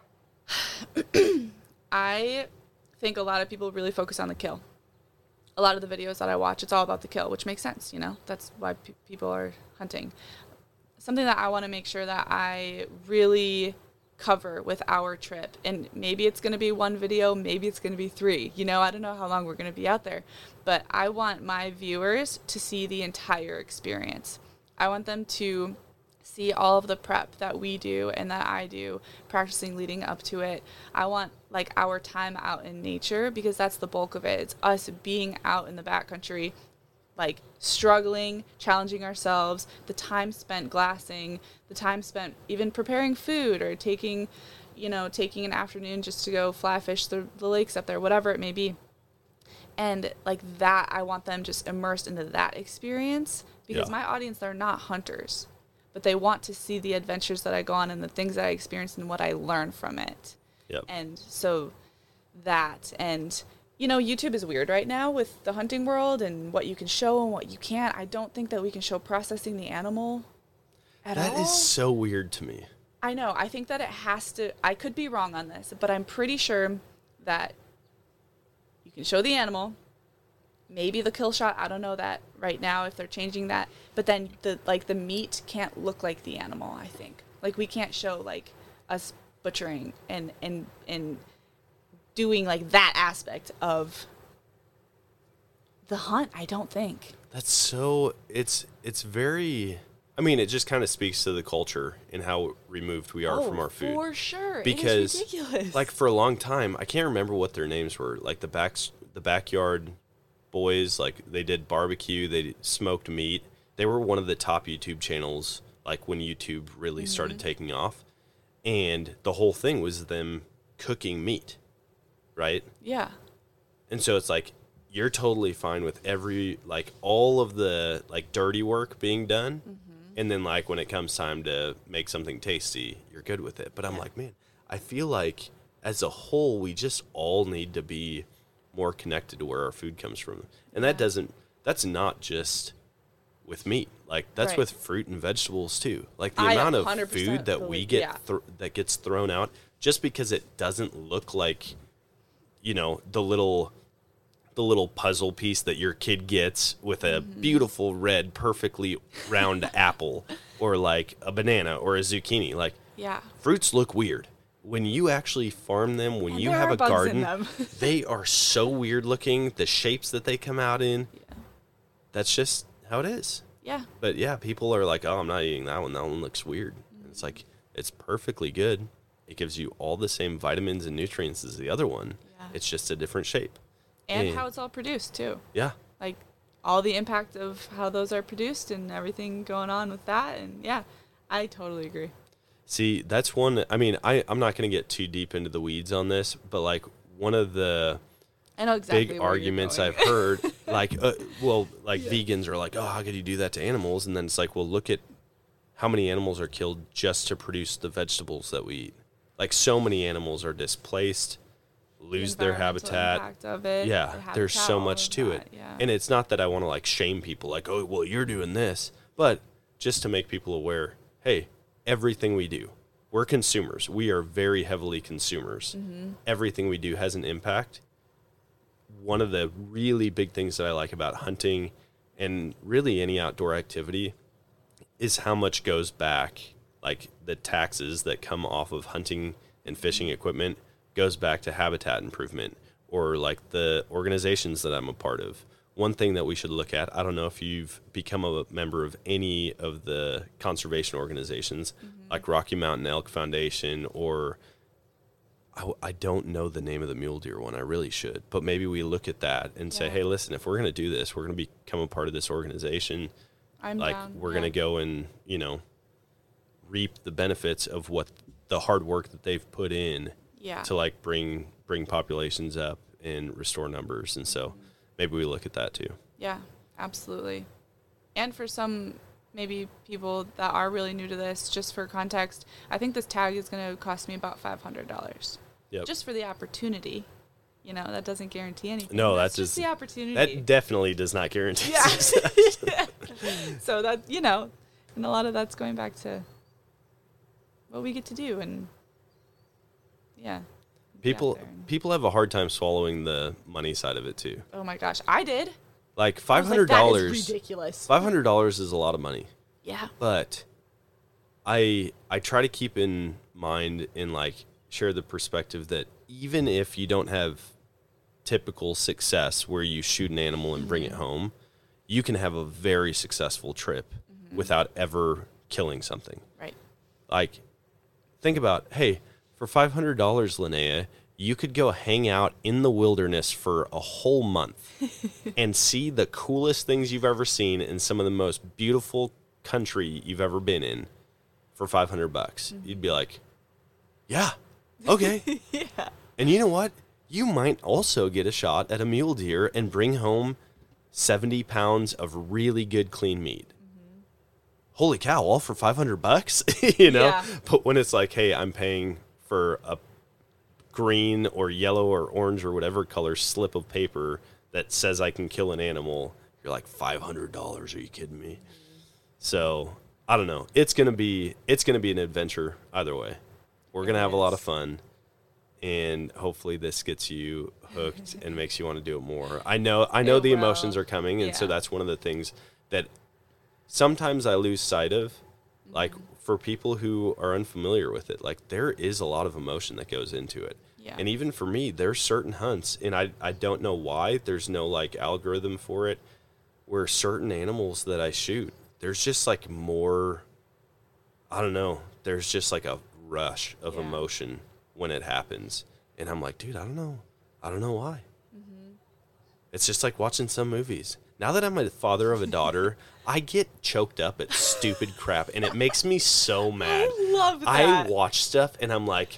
I think a lot of people really focus on the kill. A lot of the videos that I watch, it's all about the kill, which makes sense, you know? That's why pe- people are hunting. Something that I want to make sure that I really cover with our trip, and maybe it's going to be one video, maybe it's going to be three. You know, I don't know how long we're going to be out there, but I want my viewers to see the entire experience. I want them to see all of the prep that we do and that I do, practicing leading up to it. I want like our time out in nature, because that's the bulk of it. It's us being out in the backcountry, like struggling, challenging ourselves, the time spent glassing, the time spent even preparing food or taking, you know, taking an afternoon just to go fly fish the, the lakes up there, whatever it may be. And like that, I want them just immersed into that experience, because yeah. my audience, they're not hunters, but they want to see the adventures that I go on and the things that I experience and what I learn from it. Yep. And so that, and, you know, YouTube is weird right now with the hunting world and what you can show and what you can't. I don't think that we can show processing the animal at all. That is so weird to me. I know. I think that it has to, I could be wrong on this, but I'm pretty sure that you can show the animal, maybe the kill shot. I don't know that right now if they're changing that. But then the like the meat can't look like the animal, I think. Like we can't show like us butchering and and and doing like that aspect of the hunt, I don't think. That's so it's it's very I mean, it just kind of speaks to the culture and how removed we are oh, from our food. For sure. Because it is ridiculous. like for a long time, I can't remember what their names were. Like the back the backyard boys, like they did barbecue, they smoked meat. They were one of the top YouTube channels like when YouTube really mm-hmm. started taking off. And the whole thing was them cooking meat, right? Yeah. And so it's like you're totally fine with every like all of the like dirty work being done. Mm-hmm. And then like when it comes time to make something tasty, you're good with it. But I'm yeah. like, man, I feel like as a whole we just all need to be more connected to where our food comes from. And that doesn't that's not just with meat. Like that's right. with fruit and vegetables too. Like the I amount of food that believe, we get yeah. th- that gets thrown out just because it doesn't look like, you know, the little the little puzzle piece that your kid gets with a mm-hmm. beautiful red perfectly round apple or like a banana or a zucchini. Like yeah. fruits look weird. When you actually farm them, when and you there have are a bugs garden, in them. they are so weird looking, the shapes that they come out in. Yeah. That's just how it is. Yeah. But yeah, people are like, oh, I'm not eating that one. That one looks weird. Mm-hmm. It's like, it's perfectly good. It gives you all the same vitamins and nutrients as the other one. Yeah. It's just a different shape. And, and how it's all produced, too. Yeah. Like, all the impact of how those are produced and everything going on with that. And, yeah, I totally agree. See, that's one, I mean, I, I'm not going to get too deep into the weeds on this, but, like, one of the I know exactly big arguments I've heard, like, uh, well, like, yeah. vegans are like, oh, how could you do that to animals? And then it's like, well, look at how many animals are killed just to produce the vegetables that we eat. Like, so many animals are displaced, lose the their habitat. Of it, yeah, the habitat, there's so much to that, it. Yeah. And it's not that I want to, like, shame people, like, oh, well, you're doing this. But just to make people aware, hey, everything we do, we're consumers. We are very heavily consumers. Mm-hmm. Everything we do has an impact. One of the really big things that I like about hunting and really any outdoor activity is how much goes back, like the taxes that come off of hunting and fishing equipment goes back to habitat improvement, or like the organizations that I'm a part of. One thing that we should look at, I don't know if you've become a member of any of the conservation organizations, mm-hmm. like Rocky Mountain Elk Foundation, or I, I don't know the name of the mule deer one. I really should. But maybe we look at that and yeah. say, hey, listen, if we're going to do this, we're going to become a part of this organization. I'm like down. we're yeah. going to go and, you know, reap the benefits of what the hard work that they've put in yeah. to like bring bring populations up and restore numbers. And so maybe we look at that too. Yeah, absolutely. And for some maybe people that are really new to this, just for context, I think this tag is going to cost me about five hundred dollars. Yep. Just for the opportunity. You know, that doesn't guarantee anything. No, that's, that's just the opportunity. That definitely does not guarantee yeah. success. So that, you know, and a lot of that's going back to what we get to do. And yeah. People people have a hard time swallowing the money side of it too. Oh my gosh, I did. Like five hundred dollars. That is ridiculous. Five hundred dollars is a lot of money. Yeah. But I I try to keep in mind and like share the perspective that even if you don't have typical success where you shoot an animal and mm-hmm. bring it home, you can have a very successful trip mm-hmm. without ever killing something. Right. Like, think about, hey, for five hundred dollars, Linnea, you could go hang out in the wilderness for a whole month and see the coolest things you've ever seen in some of the most beautiful country you've ever been in for five hundred bucks. Mm-hmm. You'd be like, yeah, okay. Yeah. And you know what? You might also get a shot at a mule deer and bring home seventy pounds of really good clean meat. Mm-hmm. Holy cow, all for five hundred bucks, you know? Yeah. But when it's like, hey, I'm paying for a green or yellow or orange or whatever color slip of paper that says I can kill an animal, you're like, five hundred dollars, are you kidding me? Mm-hmm. So, I don't know. It's going to be it's going to be an adventure either way. We're going to have a lot of fun. And hopefully this gets you hooked and makes you want to do it more. I know I know It the will. emotions are coming, and so Yeah. that's one of the things that sometimes I lose sight of. Like, Mm-hmm. for people who are unfamiliar with it, like, there is a lot of emotion that goes into it. Yeah. And even for me, there's certain hunts, and I, I don't know why, there's no, like, algorithm for it, where certain animals that I shoot, there's just, like, more, I don't know, there's just, like, a rush of Yeah. emotion when it happens. And I'm like, dude, I don't know. I don't know why. Mm-hmm. It's just like watching some movies. Now that I'm a father of a daughter, I get choked up at stupid crap, and it makes me so mad. I love that. I watch stuff, and I'm like,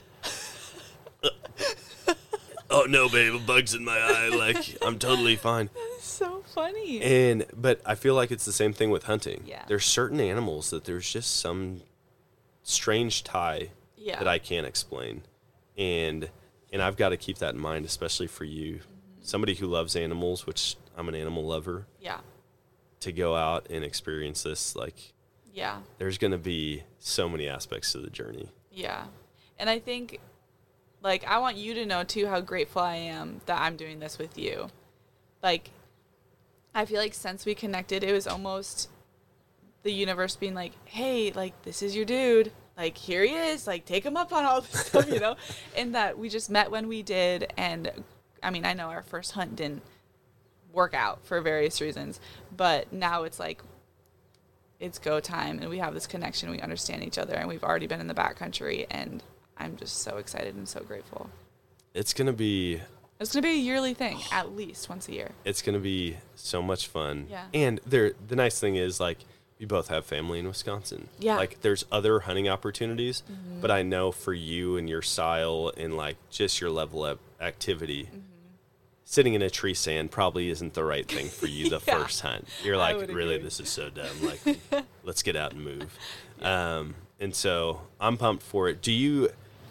oh, no, babe, a bug's in my eye. Like, I'm totally fine. It's so funny. And but I feel like it's the same thing with hunting. Yeah. There's certain animals that there's just some strange tie Yeah. that I can't explain. And and I've got to keep that in mind, especially for you. Mm-hmm. Somebody who loves animals, which I'm an animal lover, Yeah. to go out and experience this, like, Yeah. there's going to be so many aspects to the journey. Yeah. And I think, like, I want you to know, too, how grateful I am that I'm doing this with you. Like, I feel like since we connected, it was almost the universe being like, hey, like, this is your dude. Like, here he is. Like, take him up on all this stuff, you know? And that we just met when we did. And, I mean, I know our first hunt didn't work out for various reasons. But now it's like, it's go time. And we have this connection. We understand each other. And we've already been in the backcountry. And I'm just so excited and so grateful. It's going to be It's going to be a yearly thing, at least once a year. it's going to be so much fun. Yeah. And there the nice thing is, like, we both have family in Wisconsin. Yeah. Like, there's other hunting opportunities, Mm-hmm. but I know for you and your style and, like, just your level of activity, Mm-hmm. sitting in a tree stand probably isn't the right thing for you the Yeah. first hunt. You're I like, would really, agree. this is so dumb. Like, let's get out and move. Um, and so I'm pumped for it. Do you...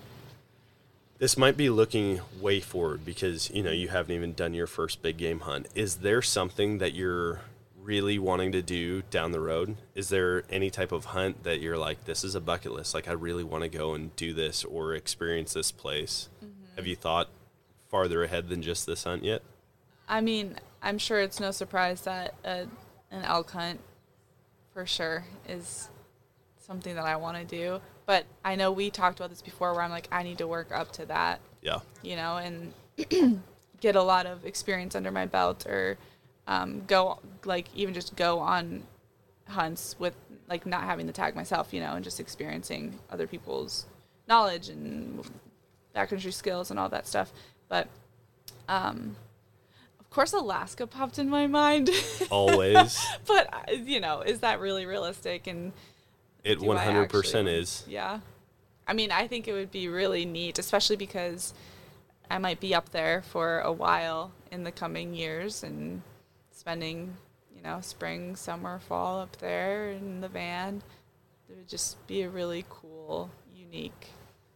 This might be looking way forward because, you know, you haven't even done your first big game hunt. Is there something that you're really wanting to do down the road? Is there any type of hunt that you're like, this is a bucket list? Like, I really want to go and do this or experience this place. Mm-hmm. Have you thought farther ahead than just this hunt yet? I mean, I'm sure it's no surprise that a, an elk hunt, for sure, is something that I want to do. But I know we talked about this before where I'm like, I need to work up to that, Yeah. you know, and get a lot of experience under my belt or um, go, like, even just go on hunts with, like, not having to tag myself, you know, and just experiencing other people's knowledge and backcountry skills and all that stuff. But, um, of course, Alaska popped in my mind. Always. But, uh, you know, is that really realistic? And It do I one hundred percent actually- is. Yeah. I mean, I think it would be really neat, especially because I might be up there for a while in the coming years and spending, you know, spring, summer, fall up there in the van. It would just be a really cool, unique.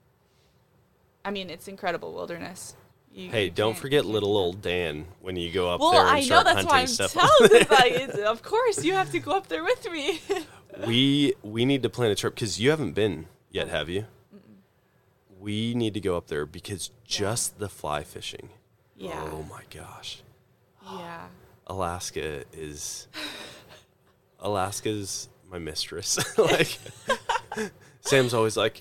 I mean, it's incredible wilderness. You, Hey, you don't can't- forget can't little beat old Dan when you go up that. Well, there and I know start that's hunting why I'm stuff. telling you. Like, it's, of course, you have to go up there with me. we we need to plan a trip because you haven't been yet, have you? We need to go up there because just the fly fishing. Yeah. Oh my gosh. Yeah. Alaska is Alaska's my mistress. Like, Sam's always like,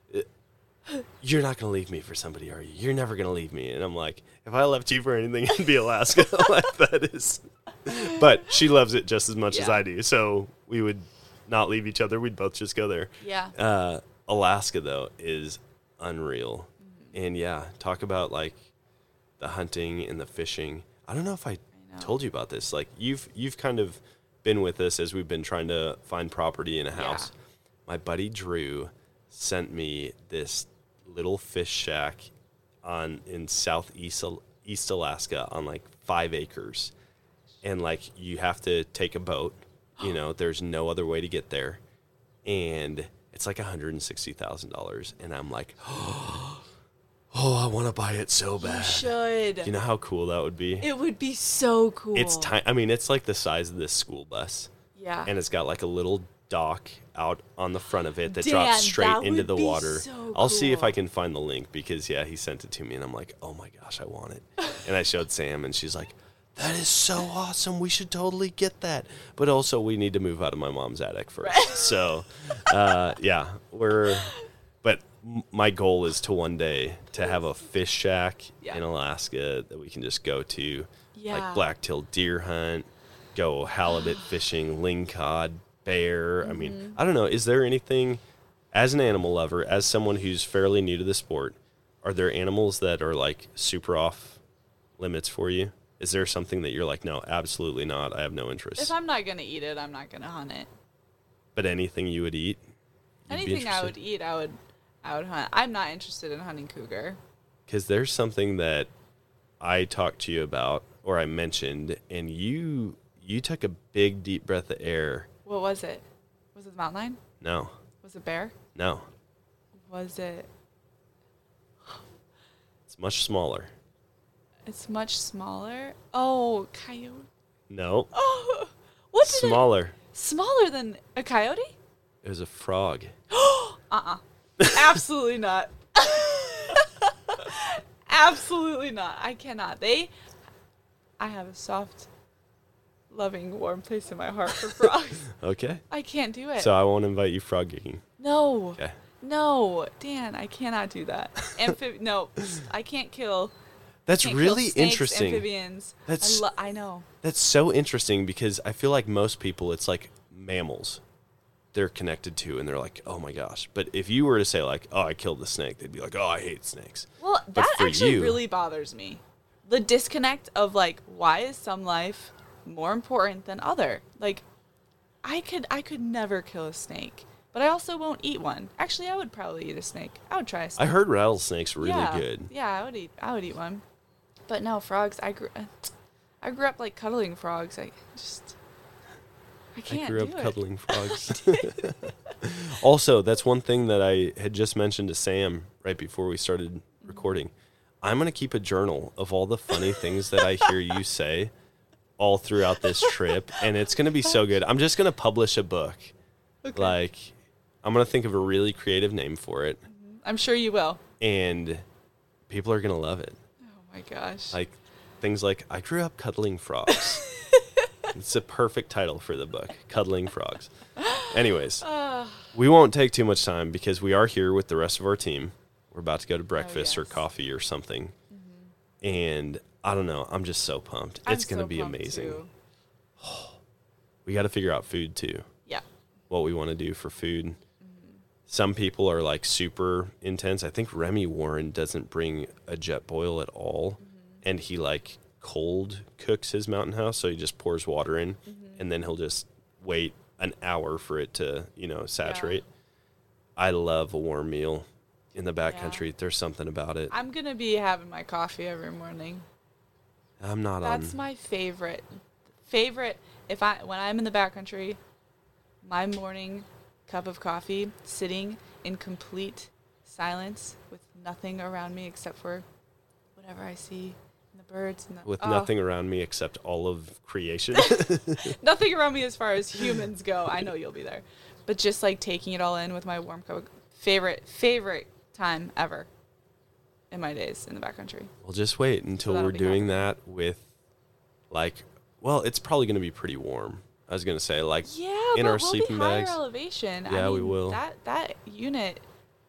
you're not going to leave me for somebody, are you? You're never going to leave me. And I'm like, if I left you for anything, it'd be Alaska. Like, that is. But she loves it just as much as Yeah. I do. So we would not leave each other. We'd both just go there. Yeah. Uh, Alaska, though, is unreal. Mm-hmm. And yeah, talk about like the hunting and the fishing. I don't know if I, know. told you about this. Like, you've you've kind of been with us as we've been trying to find property in a house. Yeah. My buddy Drew sent me this little fish shack on in southeast Al- East Alaska on like five acres. And like, you have to take a boat, you know, there's no other way to get there. And it's like one hundred sixty thousand dollars. And I'm like, oh, I want to buy it so bad. You should. You know how cool that would be? It would be so cool. It's tiny. I mean, it's like the size of this school bus. Yeah. And it's got like a little dock out on the front of it that Dan, drops straight that into would the be water. so I'll see if cool. I can find the link because, yeah, he sent it to me, and I'm like, oh, my gosh, I want it. And I showed Sam, and she's like, that is so awesome. We should totally get that. But also, we need to move out of my mom's attic first. Right. So, uh, yeah, we're – but m- my goal is to one day to have a fish shack Yeah. in Alaska that we can just go to, Yeah. like black-tailed deer hunt, go halibut fishing, lingcod, bear. I mean, Mm-hmm. I don't know. Is there anything, as an animal lover, as someone who's fairly new to the sport, are there animals that are like super off limits for you? Is there something that you're like, no, absolutely not. I have no interest. If I'm not gonna eat it, I'm not gonna hunt it. But anything you would eat? You'd be Anything I interested? would eat, I would, I would hunt. I'm not interested in hunting cougar. Because there's something that I talked to you about, or I mentioned, and you you took a big deep breath of air. What was it? Was it the mountain lion? No, Was it bear? no, Was it? it's much smaller. It's much smaller. Oh, coyote. No, Oh, what did it? smaller. Smaller than a coyote? It was a frog. Uh-uh. Absolutely not. Absolutely not. I cannot. They, I have a soft, loving, warm place in my heart for frogs. Okay. I can't do it. So I won't invite you frog gigging. no. Okay. No. Dan, I cannot do that. Amphib- no. I can't kill. That's can't really kill snakes, interesting. Amphibians. That's- I, lo- I know. That's so interesting because I feel like most people, it's like mammals they're connected to, and they're like, oh my gosh. But if you were to say like, oh, I killed the snake, they'd be like, oh, I hate snakes. Well, But that for actually you- really bothers me. The disconnect of like, why is some life more important than other? Like, I could I could never kill a snake, but I also won't eat one. Actually, I would probably eat a snake. I would try a snake. I heard rattlesnakes really yeah, good. Yeah, I would eat I would eat one. But no, frogs. I grew I grew up like cuddling frogs. I just I can't I grew do up it. cuddling frogs. Also, that's one thing that I had just mentioned to Sam right before we started recording. I'm going to keep a journal of all the funny things that I hear you say all throughout this trip, and it's going to be so good. I'm just going to publish a book. Okay. Like, I'm going to think of a really creative name for it, I'm sure you will. and people are going to love it. Oh my gosh. Like, things like, I grew up cuddling frogs. It's a perfect title for the book, Cuddling Frogs. Anyways, Ah. we won't take too much time because we are here with the rest of our team. We're about to go to breakfast or Oh, yes. coffee or something. And I don't know, I'm just so pumped. I'm It's going to so be pumped, amazing. too. We got to figure out food too, Yeah. what we want to do for food. Some people are like super intense. I think Remy Warren doesn't bring a jet boil at all. And he like cold cooks his mountain house. So he just pours water in and then he'll just wait an hour for it to, you know, saturate. I love a warm meal in the backcountry. Yeah. There's something about it. I'm gonna be having my coffee every morning. I'm not That's on. my favorite. Favorite. If I when I'm in the backcountry, my morning cup of coffee, sitting in complete silence with nothing around me except for whatever I see and the birds and the, With oh, nothing around me except all of creation. nothing around me as far as humans go. I know you'll be there, but just like taking it all in with my warm cup. Of, favorite favorite time ever in my days in the backcountry. We'll just wait until that'll we're be doing that with, like, well, it's probably going to be pretty warm. I was going to say, like, Yeah, in but our we'll sleeping be higher bags. elevation. Yeah, I we mean, will. That that unit.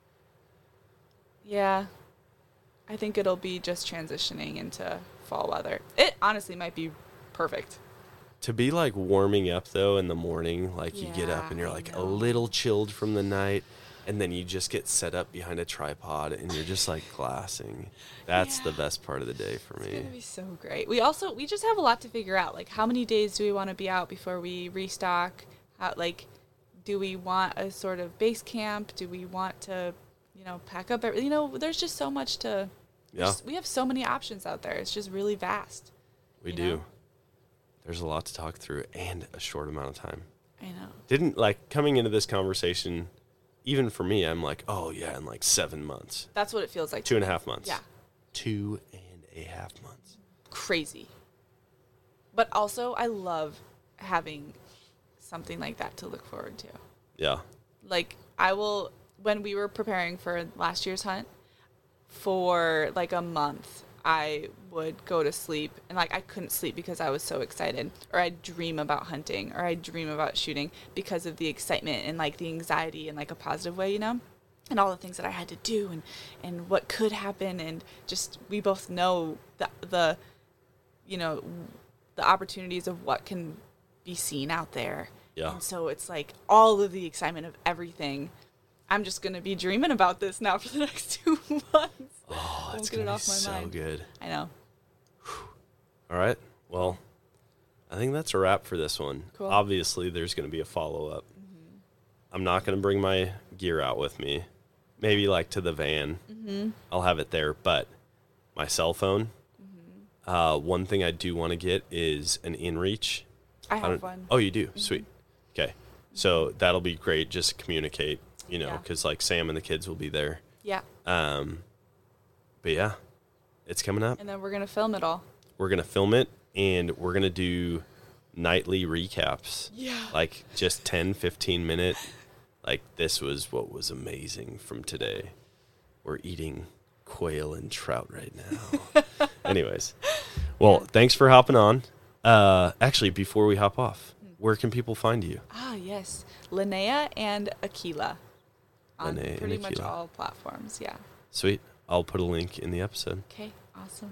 Yeah, I think it'll be just transitioning into fall weather. It honestly might be perfect. To be, like, warming up, though, in the morning, like, you get up Yeah, and you're, I like, a know. little chilled from the night, and then you just get set up behind a tripod and you're just, like, glassing. That's the Yeah. best part of the day for It's me. gonna be so great. We also we just have a lot to figure out. Like, how many days do we want to be out before we restock? How, like, do we want a sort of base camp? Do we want to, you know, pack up? Every, you know, there's just so much to. Yeah, there's- We have so many options out there. It's just really vast. we you do. know? There's a lot to talk through and a short amount of time. I know. Didn't, like, coming into this conversation, even for me, I'm like, oh, yeah, in, like, seven months. That's what it feels like. Two to and a me. half months. Yeah. Two and a half months. Crazy. But also, I love having something like that to look forward to. Yeah. Like I will, when we were preparing for last year's hunt, for like a month, I would go to sleep and like I couldn't sleep because I was so excited, or I'd dream about hunting, or I'd dream about shooting because of the excitement and like the anxiety in like a positive way, you know, and all the things that I had to do and, and what could happen. And just, we both know the, the, you know, the opportunities of what can be seen out there. Yeah. And so it's like all of the excitement of everything. I'm just going to be dreaming about this now for the next two months. Oh, that's going to be so mind. good. I know. All right. Well, I think that's a wrap for this one. Cool. Obviously, there's going to be a follow-up. Mm-hmm. I'm not going to bring my gear out with me. Maybe like to the van. Mm-hmm. I'll have it there. But my cell phone, mm-hmm. uh, one thing I do want to get is an InReach. I have I one. Oh, you do? Mm-hmm. Sweet. Okay. Mm-hmm. So that'll be great just to communicate, you know, yeah. because like Sam and the kids will be there. Yeah. Um, but yeah, it's coming up. And then we're going to film it all. We're going to film it, and we're going to do nightly recaps. Yeah. Like just ten, fifteen minute. Like, this was what was amazing from today. We're eating quail and trout right now. Anyways. Well, yeah. Thanks for hopping on. Uh, actually, before we hop off, where can people find you? Ah, yes. Linnea and Aquila. On Linnea pretty and much Aquila. all platforms, yeah. Sweet. I'll put a link in the episode. Okay, awesome.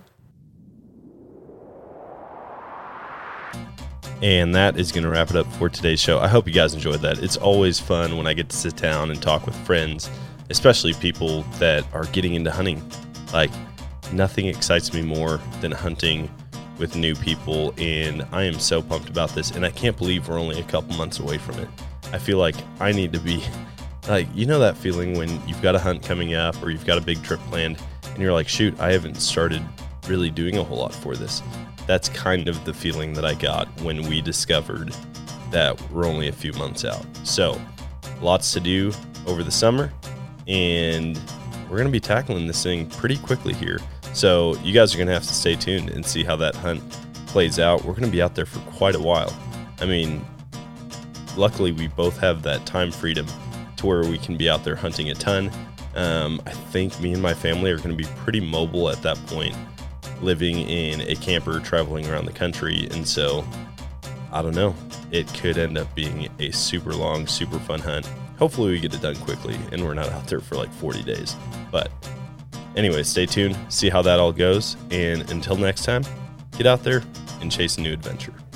And that is going to wrap it up for today's show. I hope you guys enjoyed that. It's always fun when I get to sit down and talk with friends, especially people that are getting into hunting. Like, nothing excites me more than hunting with new people, and I am so pumped about this, and I can't believe we're only a couple months away from it. I feel like I need to be, like, you know that feeling when you've got a hunt coming up or you've got a big trip planned, and you're like, shoot, I haven't started really doing a whole lot for this. That's kind of the feeling that I got when we discovered that we're only a few months out. So, lots to do over the summer, and we're going to be tackling this thing pretty quickly here. So, you guys are going to have to stay tuned and see how that hunt plays out. We're going to be out there for quite a while. I mean, luckily, we both have that time freedom to where we can be out there hunting a ton. Um, I think me and my family are going to be pretty mobile at that point, living in a camper, traveling around the country. And so, I don't know, it could end up being a super long, super fun hunt. Hopefully we get it done quickly and we're not out there for like forty days. But anyway, stay tuned, see how that all goes. And until next time, get out there and chase a new adventure.